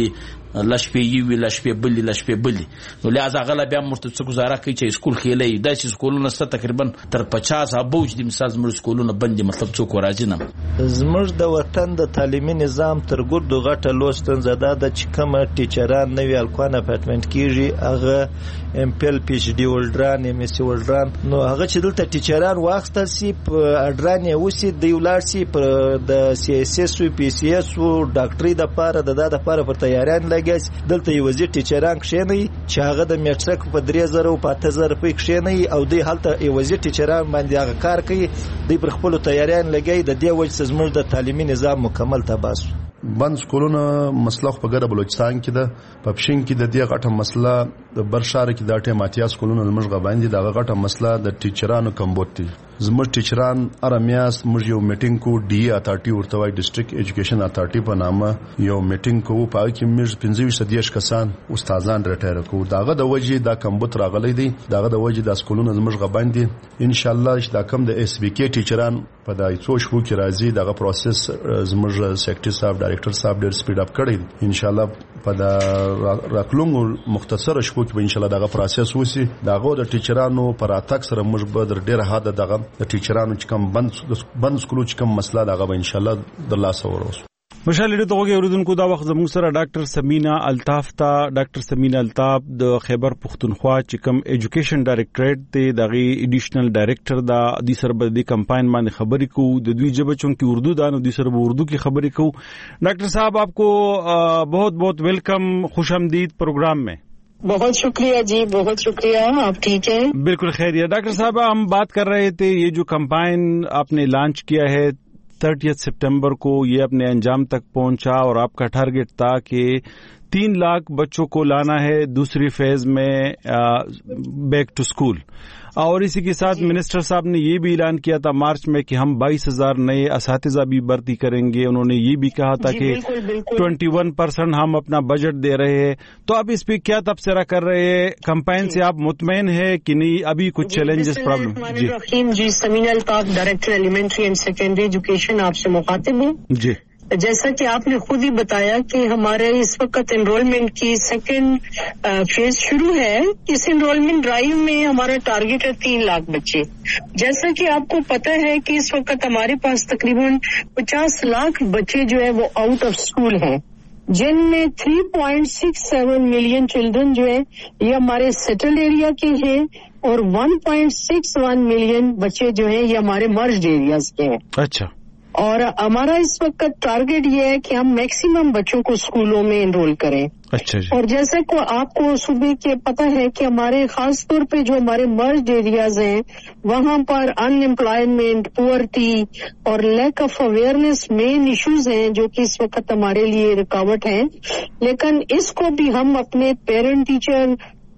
لشپې وی لشپې بلی لشپې بلی نو لہذا غلا بیا مرته څه گزاره کوي چې سکول خېلې د چې سکولونه ست تقریبا تر پچاس ابوج د مثال زموږ سکولونه بندي مطلب څوک راځي نه زموږ د وطن د تعلیمي نظام تر ګردو غټه لوستن زده د چې کومه ټیچران نوی الکوان اپارټمنټ کیږي هغه ام پی ال پی ایچ ډي ولډران ام اس سی ولډران نو هغه چې دلته ټیچران واخستل سي په اډران یې وسی د یولار سي په د سی اس اس او پی سی اس او ډاکټري د پاره د د لپاره پر تیاریان لګي دلته یو وزیر ټیچران کښینی چې هغه د میټرک په درې زره او په اته زره په کښینی او د حالت یو وزیر ټیچران باندې هغه کار کوي د پر خپل تیاریان لګي د دې وجه زموږ د تعلیمي نظام مکمل تباس بند سکولونه مسله په ګډه بلوچستان کې ده په پښین کې د دې غټه مسله د برشار کې د اټه ماتیا سکولونه لمرغه باندې د غټه مسله د ټیچرانو کمبوت دي زموږ ټیچران ارمیاس موږ یو میټینګ کو ډي اتارټي ورته وای ډیسټریکټ ایجوکیشن اتارټي په نامه یو میټینګ کو په کې موږ پنځه ویشت کسان استادان رټیر کو داغه د وجې دا کمبوت راغلی دی داغه د وجې د سکولونه زموږ باندې ان شاء الله چې دا کم د اس بي کې ټیچران په دای څو شپو کې راځي دغه پروسس زموږ سیکریټری صاحب ډایریکټر صاحب ډیر سپیډ اپ کړی ان شاء الله په دا راکلونګو مختصر شپو کې ان شاء الله دغه پروسس وسی دغه د ټیچرانو پر اتاک سره موږ به ډیر حد دغه د ټیچرانو چې کوم بند بند سکولو چې کوم مسله دغه ان شاء الله د الله سره وروس مشال دې توګه اوریدونکو دا وخت زموږ سره ډاکټر سمینا الطاف تا ډاکټر سمینا الطاف د خیبر پختونخوا چې کوم ایجوکیشن ډایریکټریټ ته دغه ایډیشنل ډایریکټر دا د سر د کمپاین باندې خبرې کو د دوی جبه چونکی اردو دا نو د سر اردو کی خبرې کو ڈاکٹر صاحب آپ کو بہت بہت ویلکم خوش آمدید پروگرام میں بہت شکریہ جی بہت شکریہ آپ ٹھیک ہیں بالکل خیریت ڈاکٹر صاحب ہم بات کر رہے تھے یہ جو کمپائن آپ نے لانچ کیا ہے تھرٹیتھ سپٹمبر کو یہ اپنے انجام تک پہنچا اور آپ کا ٹارگٹ تھا کہ تین لاکھ بچوں کو لانا ہے دوسری فیز میں بیک ٹو اسکول اور اسی کے ساتھ منسٹر صاحب نے یہ بھی اعلان کیا تھا مارچ میں کہ ہم بائیس ہزار نئے اساتذہ بھی بھرتی کریں گے انہوں نے یہ بھی کہا تھا کہ ٹوینٹی ون پرسینٹ ہم اپنا بجٹ دے رہے ہیں تو اب اس پہ کیا تبصرہ کر رہے ہیں کمپائن سے آپ مطمئن ہے کہ نہیں ابھی کچھ چیلنجز پرابلم جی رحیم جی سمینا الطاف ڈائریکٹر ایلیمنٹری اینڈ سیکنڈری ایجوکیشن آپ سے مخاطب ہوں جی جیسا کہ آپ نے خود ہی بتایا کہ ہمارے اس وقت انرولمنٹ کی سیکنڈ فیز شروع ہے اس انرولمنٹ ڈرائیو میں ہمارا ٹارگٹ ہے تین لاکھ بچے جیسا کہ آپ کو پتہ ہے کہ اس وقت ہمارے پاس تقریباً پچاس لاکھ بچے جو ہے وہ آؤٹ آف اسکول ہیں جن میں تھری پوائنٹ سکس سیون ملین چلڈرن جو ہے یہ ہمارے سیٹلڈ ایریا کے ہیں اور ون پوائنٹ سکس ون ملین بچے جو ہیں یہ ہمارے مرجڈ ایریاز کے ہیں. اچھا. اور ہمارا اس وقت ٹارگٹ یہ ہے کہ ہم میکسیمم بچوں کو اسکولوں میں انرول کریں. اچھا جی. اور جیسا کہ آپ کو صوبے کے پتہ ہے کہ ہمارے خاص طور پہ جو ہمارے مرجڈ ایریاز ہیں وہاں پر ان امپلائمنٹ, پورٹی اور لیک آف اویئرنیس مین ایشوز ہیں جو کہ اس وقت ہمارے لیے رکاوٹ ہیں. لیکن اس کو بھی ہم اپنے پیرنٹ ٹیچر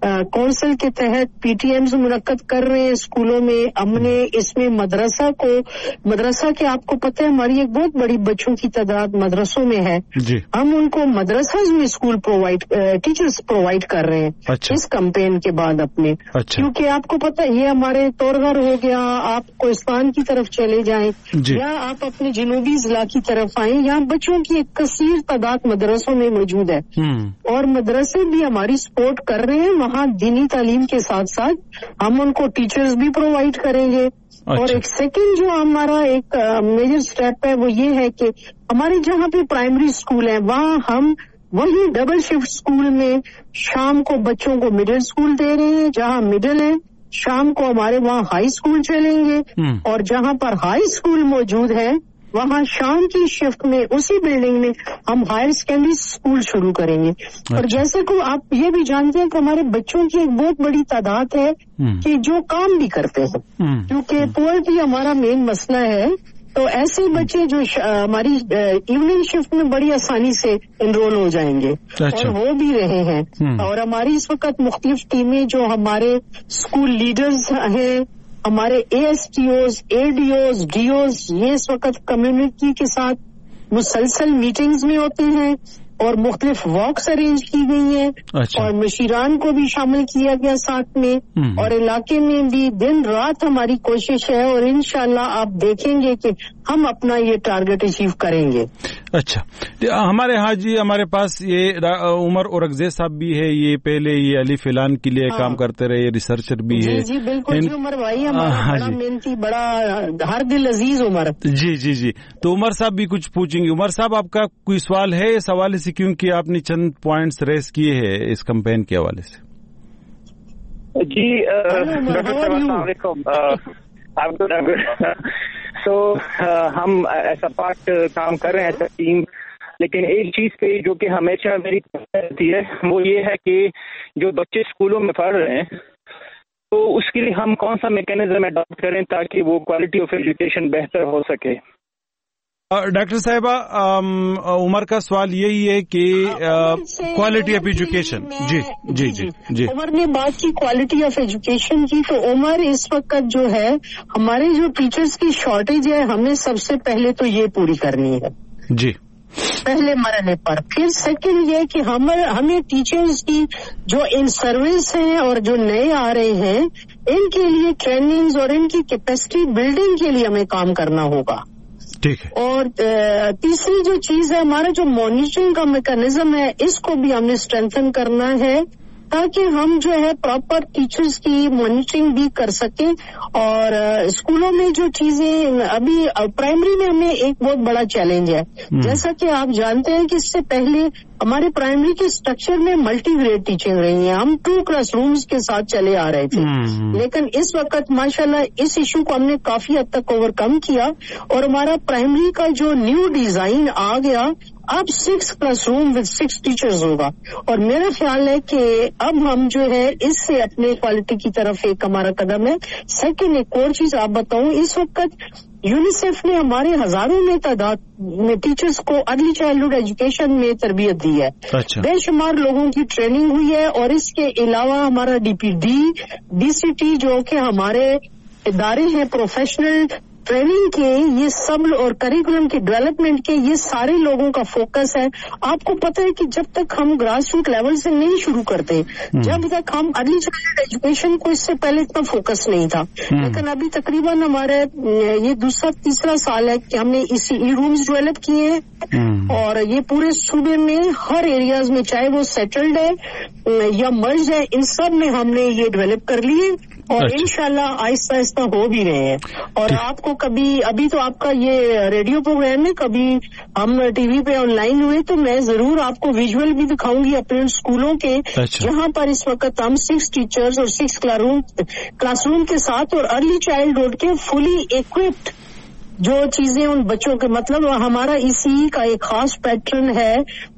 کونسل کے تحت پی ٹی ایمز منعقد کر رہے ہیں اسکولوں میں. ہم نے اس میں مدرسہ کو مدرسہ کے آپ کو پتہ ہے ہماری ایک بہت بڑی بچوں کی تعداد مدرسوں میں ہے جی. ہم ان کو مدرسہ میں اسکول پرووائڈ ٹیچرز پرووائڈ کر رہے ہیں. اچھا. اس کمپین کے بعد اپنے اچھا. کیونکہ آپ کو پتہ ہے یہ ہمارے تورغر ہو گیا, آپ کوہستان کی طرف چلے جائیں جی. یا آپ اپنے جنوبی ضلع کی طرف آئیں, یہاں بچوں کی ایک کثیر تعداد مدرسوں میں موجود ہے اور مدرسے بھی ہماری سپورٹ کر رہے ہیں. وہاں دینی تعلیم کے ساتھ ساتھ ہم ان کو ٹیچرز بھی پرووائڈ کریں گے. اچھا. اور ایک سیکنڈ جو ہمارا ایک میجر سٹیپ ہے وہ یہ ہے کہ ہمارے جہاں پہ پرائمری اسکول ہیں وہاں ہم وہی ڈبل شفٹ اسکول میں شام کو بچوں کو مڈل اسکول دے رہے ہیں. جہاں مڈل ہے شام کو ہمارے وہاں ہائی اسکول چلیں گے اور جہاں پر ہائی اسکول موجود ہے وہاں شام کی شفٹ میں اسی بلڈنگ میں ہم ہائر سیکنڈری اسکول شروع کریں گے. اور جیسے کہ آپ یہ بھی جانتے ہیں کہ ہمارے بچوں کی ایک بہت بڑی تعداد ہے کہ جو کام بھی کرتے ہیں کیونکہ پورٹی ہمارا مین مسئلہ ہے. تو ایسے بچے جو ہماری ایوننگ شفٹ میں بڑی آسانی سے انرول ہو جائیں گے اور ہو بھی رہے ہیں. اور ہماری اس وقت مختلف ٹیمیں جو ہمارے اسکول لیڈرز ہیں, ہمارے اے ایس ٹی اوز, اے ڈی اوز, ڈی اوز, یہ اس وقت کمیونٹی کے ساتھ مسلسل میٹنگز میں ہوتے ہیں اور مختلف واکس ارینج کی گئی ہیں اور مشیران کو بھی شامل کیا گیا ساتھ میں اور علاقے میں بھی دن رات ہماری کوشش ہے اور انشاءاللہ آپ دیکھیں گے کہ ہم اپنا یہ ٹارگٹ اچیو کریں گے. اچھا ہمارے ہاں جی ہمارے پاس یہ عمر اورگزے صاحب بھی ہے, یہ پہلے یہ الف اعلان کے لیے کام کرتے رہے, ریسرچر بھی ہے. جی بالکل جی عمر بھائی ہمارا بڑا محنتی بڑا ہر دل عزیز عمر. جی جی جی تو عمر صاحب بھی کچھ پوچھیں گے. عمر صاحب آپ کا کوئی سوال ہے اس حوالے سے, کیونکہ آپ نے چند پوائنٹس ریز کیے ہیں اس کمپین کے حوالے سے؟ جی السلام علیکم. سو ہم ایسا پارٹ کام کر رہے ہیں ایسا ٹیم, لیکن ایک چیز پہ جو کہ ہمیشہ میری رہتی ہے وہ یہ ہے کہ جو بچے اسکولوں میں پڑھ رہے ہیں تو اس کے لیے ہم کون سا میکینزم اڈاپٹ کریں تاکہ وہ کوالٹی آف ایجوکیشن بہتر ہو سکے. ڈاکٹر صاحبہ عمر کا سوال یہی ہے کہ کوالٹی آف ایجوکیشن. جی جی جی جی عمر نے بات کی کوالٹی آف ایجوکیشن کی, تو عمر اس وقت جو ہے ہمارے جو ٹیچرز کی شارٹیج ہے ہمیں سب سے پہلے تو یہ پوری کرنی ہے جی پہلے مرحلے پر. پھر سیکنڈ یہ کہ ہم ہمیں ٹیچرز کی جو ان سروس ہیں اور جو نئے آ رہے ہیں ان کے لیے ٹریننگز اور ان کی کیپیسٹی بلڈنگ کے لیے ہمیں کام کرنا ہوگا. ٹھیک ہے. اور تیسری جو چیز ہے ہمارا جو مانیٹرنگ کا میکانزم ہے اس کو بھی ہم نے اسٹرینتھن کرنا ہے تاکہ ہم جو ہے پراپر ٹیچرز کی مانیٹرنگ بھی کر سکیں. اور اسکولوں میں جو چیزیں ابھی پرائمری میں ہمیں ایک بہت بڑا چیلنج ہے, جیسا کہ آپ جانتے ہیں کہ اس سے پہلے ہمارے پرائمری کے اسٹرکچر میں ملٹی گریڈ ٹیچنگ رہی ہیں, ہم ٹو کلاس رومز کے ساتھ چلے آ رہے تھے. لیکن اس وقت ماشاءاللہ اس ایشو کو ہم نے کافی حد تک اوور کم کیا اور ہمارا پرائمری کا جو نیو ڈیزائن آ گیا اب سکس کلاس روم وتھ سکس ٹیچرز ہوگا. اور میرا خیال ہے کہ اب ہم جو ہے اس سے اپنے کوالٹی کی طرف ایک ہمارا قدم ہے. سیکنڈ ایک اور چیز آپ بتاؤں, اس وقت یونیسیف نے ہمارے ہزاروں میں تعداد میں ٹیچرز کو ارلی چائلڈہڈ ایجوکیشن میں تربیت دی ہے. بے شمار لوگوں کی ٹریننگ ہوئی ہے. اور اس کے علاوہ ہمارا ڈی پی ڈی ڈی سی ٹی جو کہ ہمارے ادارے ہیں پروفیشنل ٹریننگ کے, یہ سب اور کریکولم کی ڈیولپمنٹ کے یہ سارے لوگوں کا فوکس ہے. آپ کو پتہ ہے کہ جب تک ہم گراس روٹ لیول سے نہیں شروع کرتے, جب تک ہم ارلی چائلڈہڈ ایجوکیشن کو اس سے پہلے اتنا فوکس نہیں تھا, لیکن ابھی تقریباً ہمارے یہ دوسرا تیسرا سال ہے کہ ہم نے اسی ای رومز ڈیولپ کیے ہیں اور یہ پورے صوبے میں ہر ایریاز میں چاہے وہ سیٹلڈ ہے یا مرج ہے ان سب میں ہم نے یہ ڈیولپ کر لیے اور انشاءاللہ آہستہ آہستہ ہو بھی رہے ہیں. اور آپ کو کبھی ابھی تو آپ کا یہ ریڈیو پروگرام ہے, کبھی ہم ٹی وی پہ آن لائن ہوئے تو میں ضرور آپ کو ویژول بھی دکھاؤں گی اپنے اسکولوں کے جہاں پر اس وقت ہم سکس ٹیچرز اور سکس کلاس روم کے ساتھ اور ارلی چائلڈہڈ کے فلی ایکوپڈ جو چیزیں ان بچوں کے مطلب ہمارا اسی کا ایک خاص پیٹرن ہے,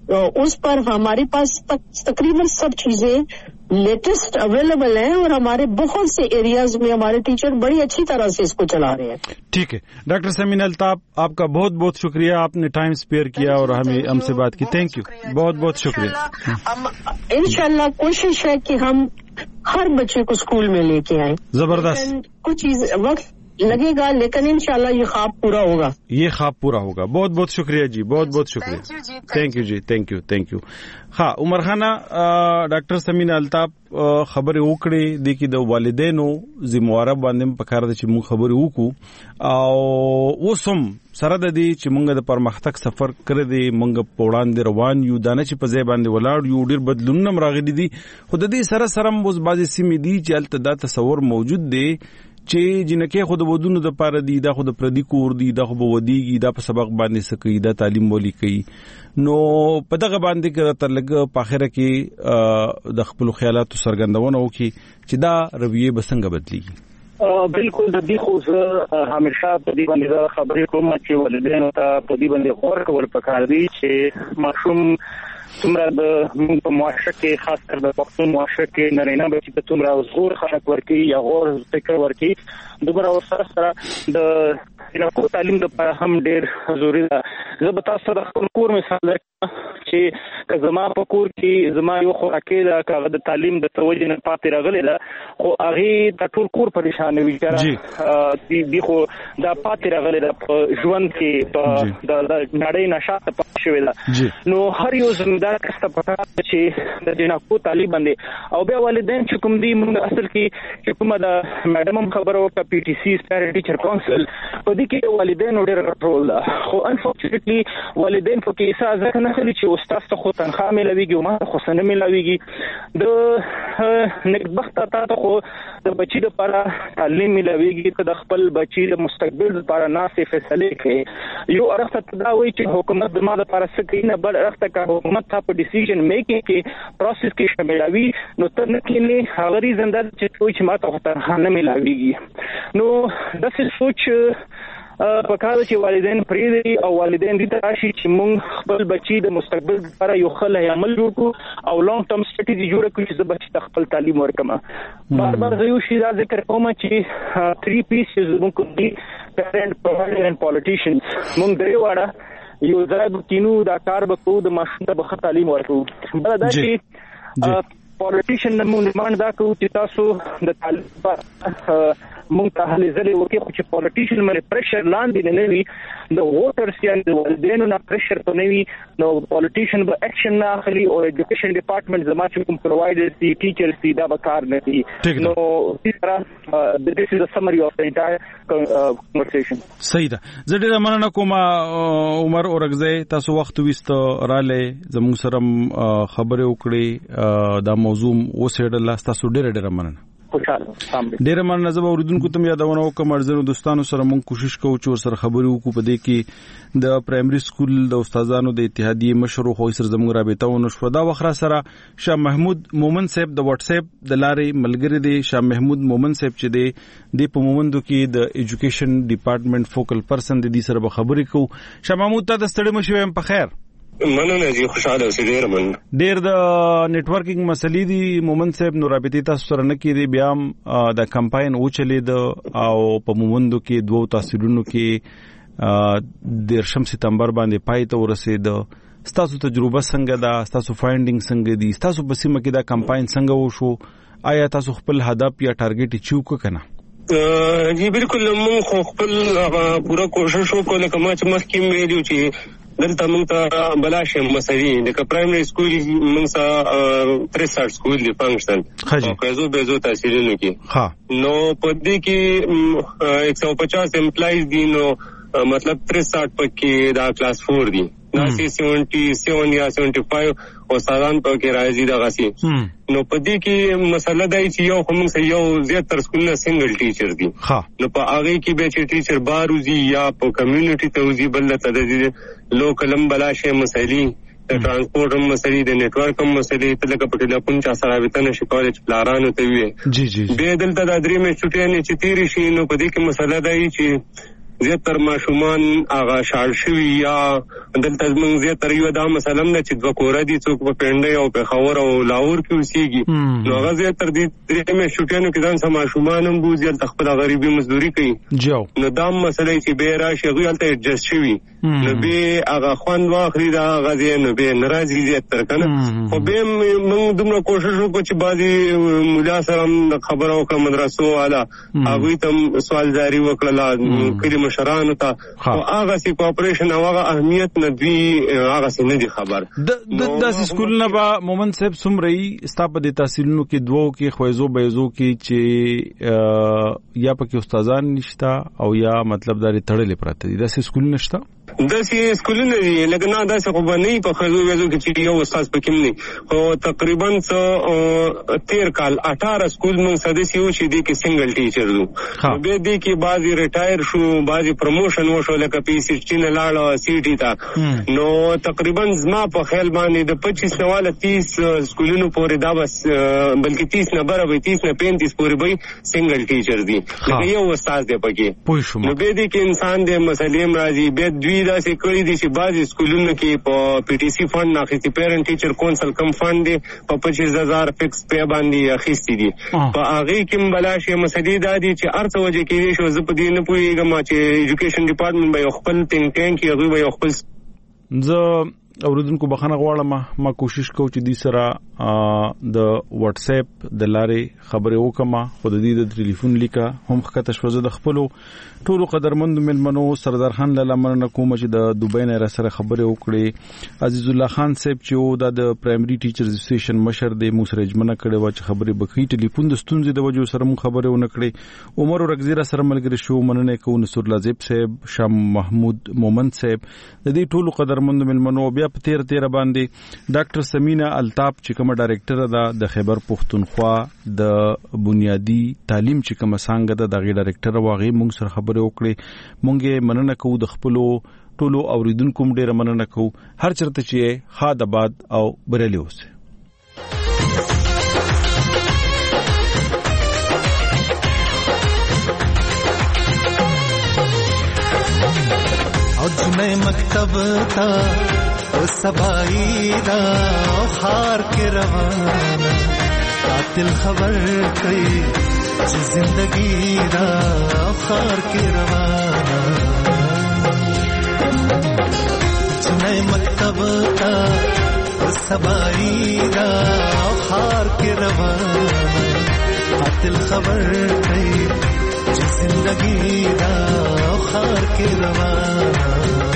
اس پر ہمارے پاس تقریباً سب چیزیں لیٹسٹ اویلیبل ہیں اور ہمارے بہت سے ایریاز میں ہمارے ٹیچر بڑی اچھی طرح سے اس کو چلا رہے ہیں. ٹھیک ہے ڈاکٹر سمین الطاف, آپ کا بہت بہت شکریہ, آپ نے ٹائم اسپیئر کیا اور ہمیں ہم سے بات کی. تھینک یو, بہت بہت شکریہ. انشاءاللہ کوشش ہے کہ ہم ہر بچے کو اسکول میں لے کے آئیں. زبردست. کچھ چیز وقت لگے گا لیکن انشاءاللہ یہ خواب پورا ہوگا. یہ خواب پورا ہوگا. بہت بہت شکریہ جی, بہت بہت شکریہ. تھینک یو جی, تھینک یو تھینک یو. ہاں عمر خانہ ډاکټر سمین الطاف خبرې وکړې د کې د والدینو ذمہواره باندې پکاره د چې موږ خبرې وکړو او اوسم سره د دې چې موږ د پرمختګ سفر کړی دی, موږ په وړاندې روان یو, دانه چې په ځای باندې ولاړ یو, ډېر بدلونونه راغلي دي, خو د دې سره سره اوس بعضې سیمې دي چې هلته دا تصور موجود دی چې جنکې خو د ودونو د پاره دي, دا خو د پردي کور دي, دا خو به ودیږي, دا په سبق باندې څه کوي, دا تعلیم ولي کوي. نو په دغه باندې که راته لږ په اخره کې د خپلو خیالاتو څرګندونه وکړي چې دا رویې به څنګه بدلیږي. بالکل د دې خو زه همیشه په دې باندې خبرې کوم چې والدینو ته په دې باندې غور کول پکار دي چې ماشوم څومره د موږ په معاشره کې خاص کر د پښتون معاشره کې نارینه بچي ته څومره زغور خلک ورکوي یا غور فکر ورکوي, دومره ورسره سره د کو تعلیم لپاره هم ډېر ضروري ده. زه به تاسو ته د خپل کور مثال درکړم چې کزما په کور کې زما یو خوراکي دا کاغذ د تعلیم د توجه نه پاتې راغلی دا خو هغه د ټول کور پریشان وي چې دی خو دا پاتې راغلی دا ژوند کې په د نړۍ نشاط پاتې شوی دا نو هر یو زمیندار کسته پتا چې د جنکو تعلیم باندې او بیا والدین چې کوم دی موږ اصل کې چې کومه د میډم خبرو کا پی ټی سی سپیشل ټیچر کونسل په دې کې والدین ډېر رول ده خو انفورچونټلی والدین په کې اساس ځکه نه لري چې استاد ته خو تنخواه ملويږي او ما خو سن ملويږي د نکبخت ته خو د بچی لپاره تعلیم ملويږي ته د خپل بچی د مستقبل لپاره ناسې فیصله کوي یو ارخته تداوی چې حکومت د ماده لپاره څه نه بل ارخته کا حکومت ته په ډیسیژن میکینګ کې پروسس کې شاملوي نو تر نه کې هغه زنده چې څوک ما ته تنخواه نه ملويږي نو د څه سوچ په کار چې والدین پریدي او والدین دې ته راشي چې موږ خپل بچي د مستقبل لپاره یو خل عمل جوړ کړو او لانګ ټرم سټریټیجی جوړ کړو چې د بچي خپل تعلیم ورکړم بار بار زه یو شی دا ذکر کوم چې تھری پیسز موږ دي پیرنټ پرووایډر اند پالیټیشنز موږ درې واړه یو ځای کینو دا کار به کوو د ماشوم ته به تعلیم ورکړو بل دا چې پالیټیشن موږ مان دا کوو چې تاسو د تعلیم په مونږ ته هلي ځلې وکړي خو چې پالیټیشن باندې پریشر لاندې نه وي د ووټرز یا د والدینو نه پریشر ته نه وي نو پالیټیشن به اکشن نه اخلي او ایجوکیشن ډپارټمنټ زما چې کوم پرووایډرز دي ټیچرز دي دا به کار نه کوي نو دې سره دس از ا سمری اف د انټایر کنورسیشن صحیح ده زه ډېر مننه کوم عمر اورګزی تاسو وخت وست رااله زموږ سره خبرې وکړې دا موضوع وسېډل تاسو ډېر ډېر مننه ډېر مننه زه به اوریدونکو ته یادونه وکم ارزنو دوستانو سره مونږ کوشش کوو چې سره خبرې وکړو په دې کې د پرایمري سکول د استادانو د اتحادیې مشر خو سر زموږ رابطه ونه شو دا وخت سره شاه محمود مومن صاحب د واتس اپ د لارې ملګری دی شاه محمود مومن صاحب چې دی د په مومندو کې د ایجوکیشن ډپارټمنټ فوکل پرسن د دې سره به خبرې کوو شاه محمود ته د ستړي مشوم په خیر مننه جی خوشاله اوسئ ډیر من ډیر د نتورکینګ مسلې دي مومند صاحب نو رابطې تاسو سره نه کېدی بیا د کمپاین او چلید او په مومندو کې دوه تحصیلونو کې د شم سپتمبر باندې پای ته ورسید ستاسو تجربه څنګه ده ستاسو فایندینګ څنګه دي ستاسو په سیمه کې دا کمپاین څنګه وشو آیا تاسو خپل هدف یا ټارګټ چیو کنه جی بالکل موږ خو خپل پوره کوشش وکړو کما چې مخکې ویلو چې دلته موږ ته بلاشه مسوي د پرایمري سکول موږ سره تریساټ سکول دی فنکشن او کزو بهزو تحصیلونو کې نو په دې کې ایک سو پچاس امپلایز دي نو مطلب تریساټ پکې دا کلاس فور دي دا سی سیونٹی سیون یا سیونٹی فائیو او سالان پکې راځي دا غسي نو په دې کې مسله دا چې یو کوم څه یو زیاتره سکولونه سنگل ټیچر دي نو په هغه کې به چې ټیچر باروزي یا په کمیونټي ته وزي بل ته د لوکلم بلاشه مسلې د ترانسپورت هم مسلې د نتورک هم مسلې ته لکه په ټلیفون چا سره وته نشي کولای چې پلارانو ته وي جی جی به دلته د درې مې چټي نه چې تیری شي نو په دې کې مسله دا چې زیاتر ماشومان هغه شال شوی یا دلته موږ زیاتر یو دا مثلا نه چې د کور دي څوک په پنده او په خور او لاور کې اوسېږي نو هغه زیاتر دي درې مې شوټانو کې ځان سم ماشومان هم بوزي د خپل غریبي مزدوري کوي جو نو دا مسله چې به راشي غوښتل ته ایڈجسټ شوی نو به هغه خوان واخلي دا غزي نو به ناراضي زیاتر کنه خو به موږ دومره کوشش وکړو چې بعضي مولا سره خبرو کوم مدرسو والا هغه ته سوال جاری وکړه کړي مشرانو ته او هغه سی کوآپریشن او هغه اهمیت نه دی هغه سی نه دی خبر د د سکول نه با مومن صاحب سمري ستاپ د تحصیلونو کې دوو کې خويزو بيزو کې چې یا پکې استادان نشتا او یا مطلب دا تړلې پراته دي د سکول نشتا د سي سکولونه دي لکه نه دا څه خو باندې په خزو ویزو کې چې یو استاد پکې نه او تقریبا څو تیر کال اٹھارہ سکول موږ سدسي و چې دي کې سنگل ټیچر دو به دي کې بعضي ریټایر شو بعضي پروموشن وشو لکه پی سیکسټین لاړه سی ټی تا نو تقریبا زما په خیال باندې د پچیس نواله تیس سکولونو پورې دا بس بلکې تیس نه برابر تیس نه پینتیس پورې به سنگل ټیچر دي لکه یو استاد دی پکې نو به دي کې انسان د مسلې مرضی به دوی دا سې کړی دي چې بعضي سکولونو کې په پی ټی سی فند اخیستي پیرنټ ټیچر کونسل کم فند دی په پچیس هزار فکس پی باندې اخیستي دي په هغه کې بلاشه مسلې دا دي چې ارڅ وجه کې شو زه په دې نه پوهیږم چې ایجوکیشن ډپارټمنټ به خپل تینګ ټینګ کې هغه به خپل زه اوردونکو بخنه غواړم ما کوشش کوم چې د سره د واتس اپ د لارې خبرې وکم خو د دې د ټلیفون لیکه هم خکته شوزه د خپل ټولو قدرمند ملمنو سردار خان لاله مننه کوم چې د دوبۍ نه سره خبرې وکړي عزیز الله خان صاحب چې د پرایمري ټیچرز اسوسییشن مشر د موسرجمنه کړي و چې خبرې بکې ټلیفون د ستونزې د وجو سره مون خبرې ونه کړې عمر ورغزیره سره ملګری شو مننه کوم نصر لازب صاحب شام محمود مومن صاحب د دې ټولو قدرمند ملمنو بیا په تیر تیر باندې ډاکټر سمینا الطاف چې کوم ډایریکټر ده د خیبر پختونخوا د بنیادی تعلیم چې کوم څنګه ده د ډایریکټر واغې مونږ سره خبرې وکړې مونږه مننه کوو د خپل ټولو اوریدونکو ډیره مننه کوو هر چرته چې خاد آباد او بریلی اوسه او جنې مکتب تا او سبای دا خار کې روانه قاتل خبر کوي چې زندگی دا خار کې روانه جنې مکتب تا او سبای دا خار کې روانه قاتل خبر کوي چې زندگی دا خار کې روانه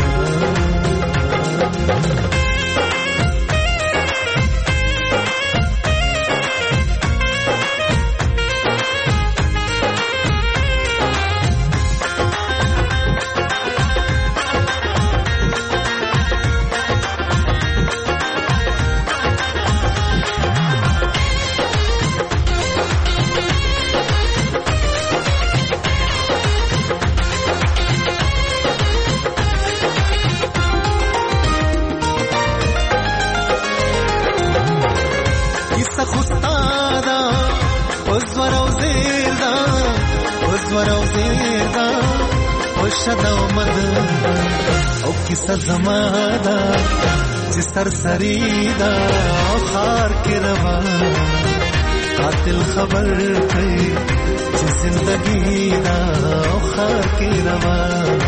او کیسه زماده چې سرسری دا خار کې روان قاتل خبر کوي چې زندگی دا خار کې روان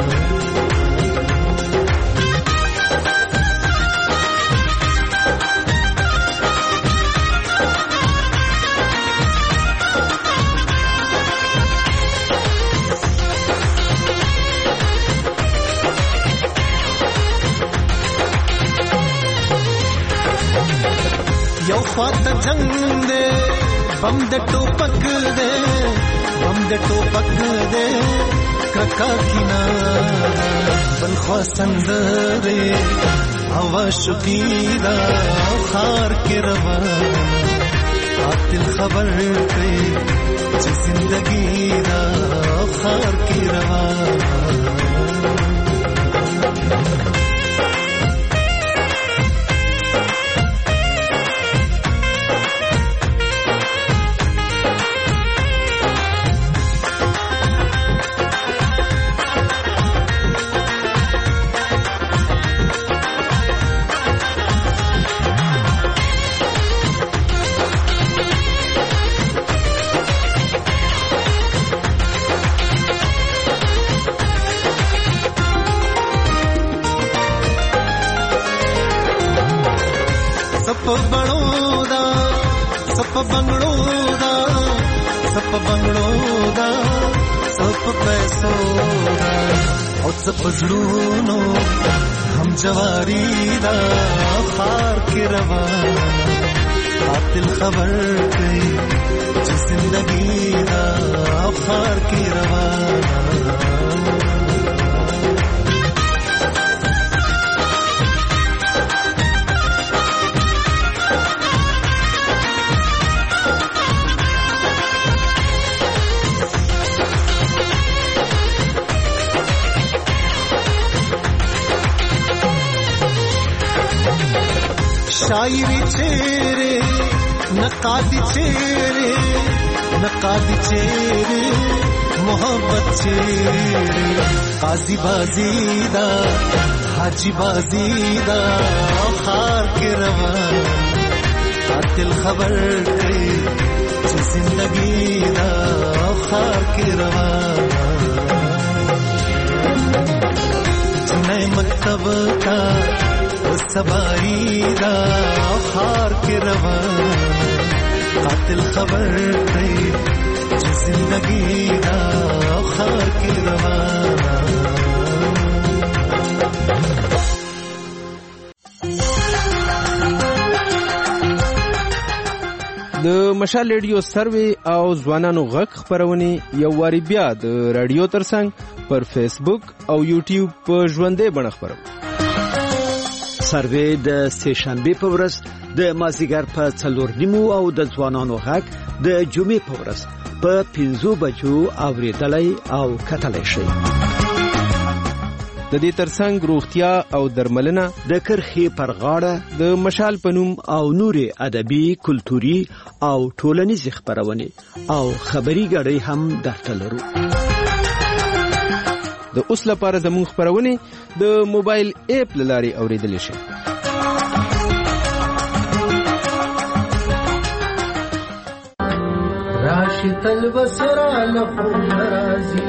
خواته جنگ دے بم دے ٹوپک دے بم دے ټوپک دے ککا کنارا بل خوا سندرے هوا شقیدا خار کے روان قاتل خبر کئی چې زندگی دا خار کے روان پزړونو هم جواری دا خار کې روان قاتل خبر کوي چې زندگی دا خار کې روان شاعری چهره نقادی چهره نقادی چهره محبت چهره قاضی بازی دا حاجی بازی دا خار کے روان قاتل خبر کئی چې زندگی دا خار کے روان جنہیں مکتب کا سبایی دا خار کې روان قاتل خبر دی چې زندگی دا خار کې روان. د مشال ریډیو سروي او ځوانانو غږ خبرونه یو واری بیا د رادیو ترڅنګ پر فیسبوک او یوټیوب په ژوندې بڼه خبرو. سروي د سهشنبه په ورځ د مازیګر په څلور نیمو او د ځوانانو غږ د جمعې په ورځ په پنځو بجو اوریدلای او کتلای شي. د دې ترڅنګ روغتیا او درملنه د کرخي پر غاړه د مشال پنوم او نوري ادبي کلتوري او ټولنیز خبرونه او خبري غړي هم درته لرو. د اوس لپاره زموږ خبرونه د موبایل اپ لاري اوریدل شي. راشد البصرا لخو ناراضي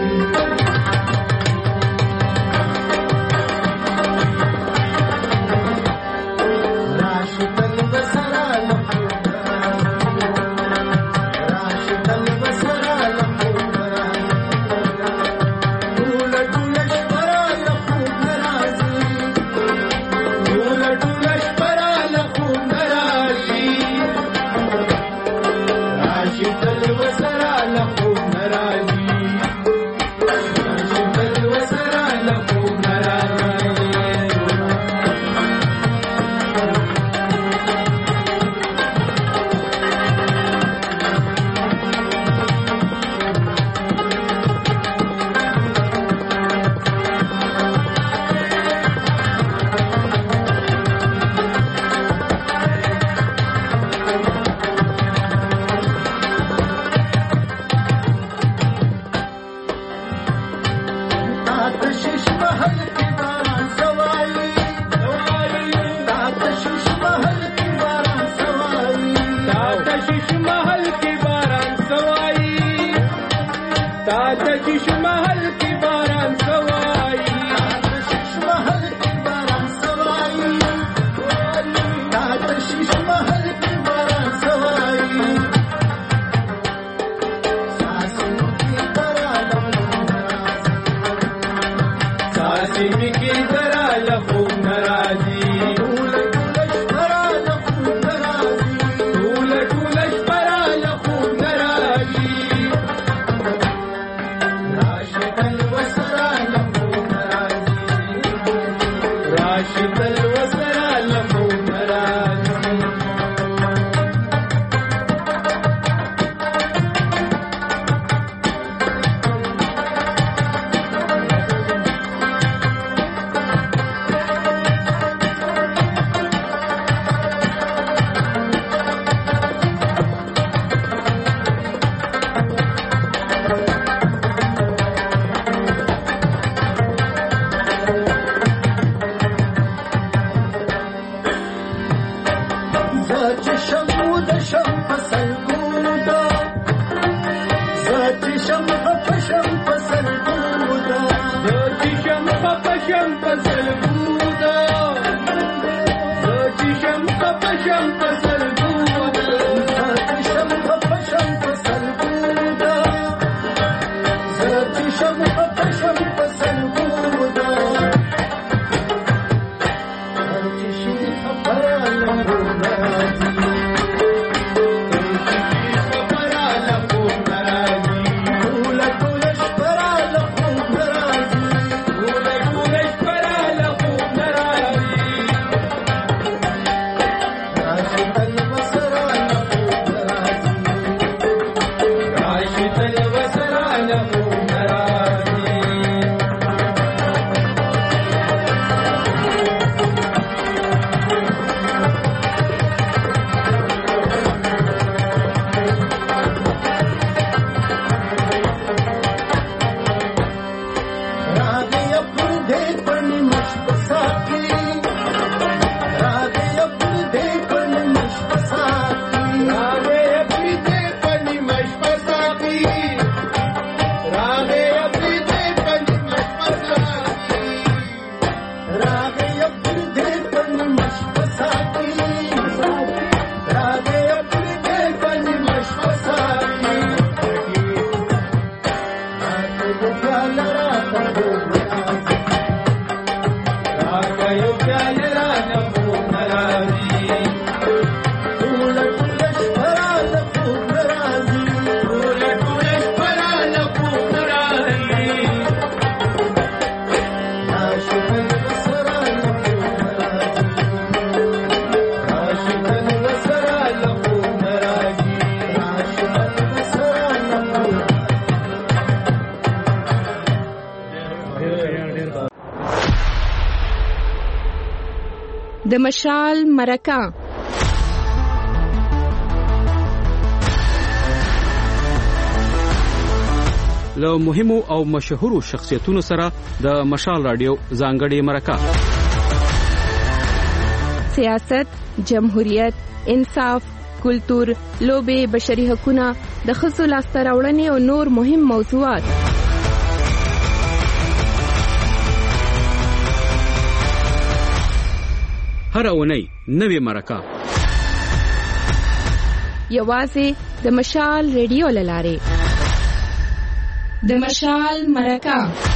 د مشال مرکه له مهمو او مشهورو شخصیتونو سره د مشال رادیو ځانګړې مرکه. سیاست، جمهوریت، انصاف، کلتور، لوبې، بشري حقوقونه، د ښځو لاسته راوړنې او نور مهم موضوعات. هر اونۍ نوې مرکه یوازې د مشال ریډیو له لارې. د مشال مرکه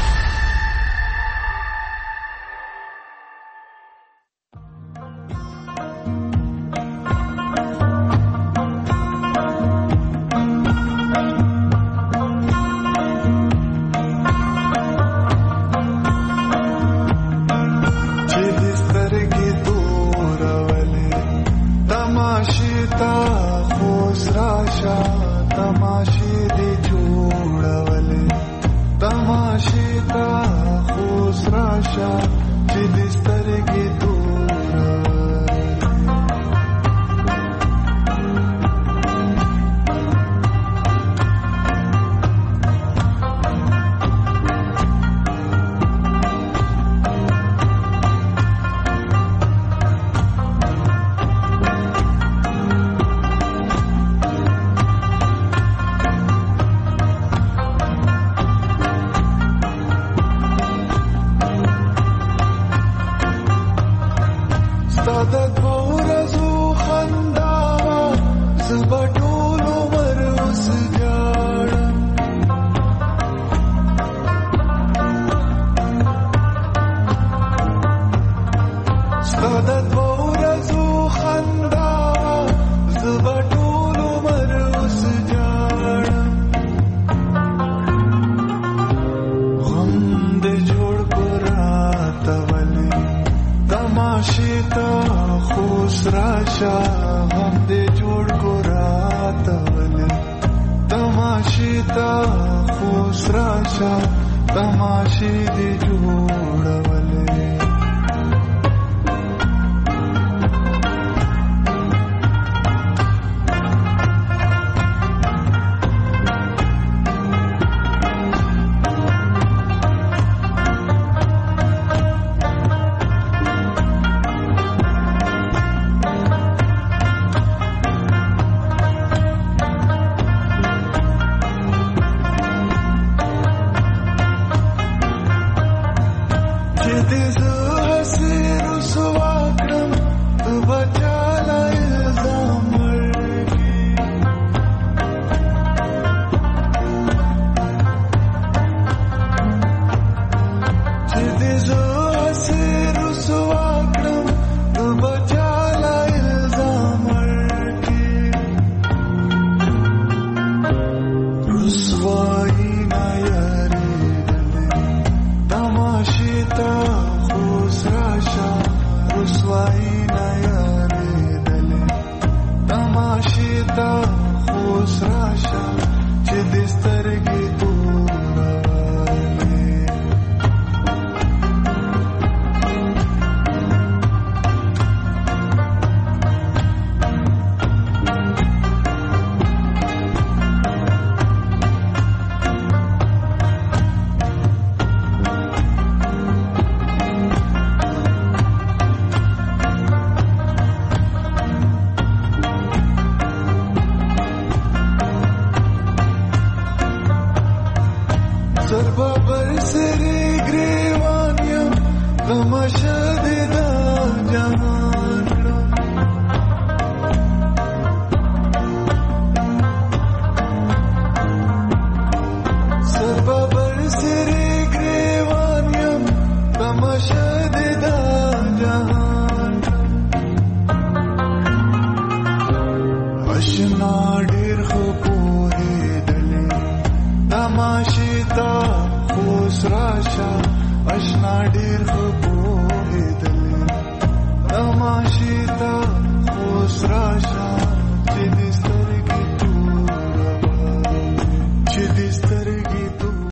اشنا ډیر خو په دې دل تماشې تا اوس راشه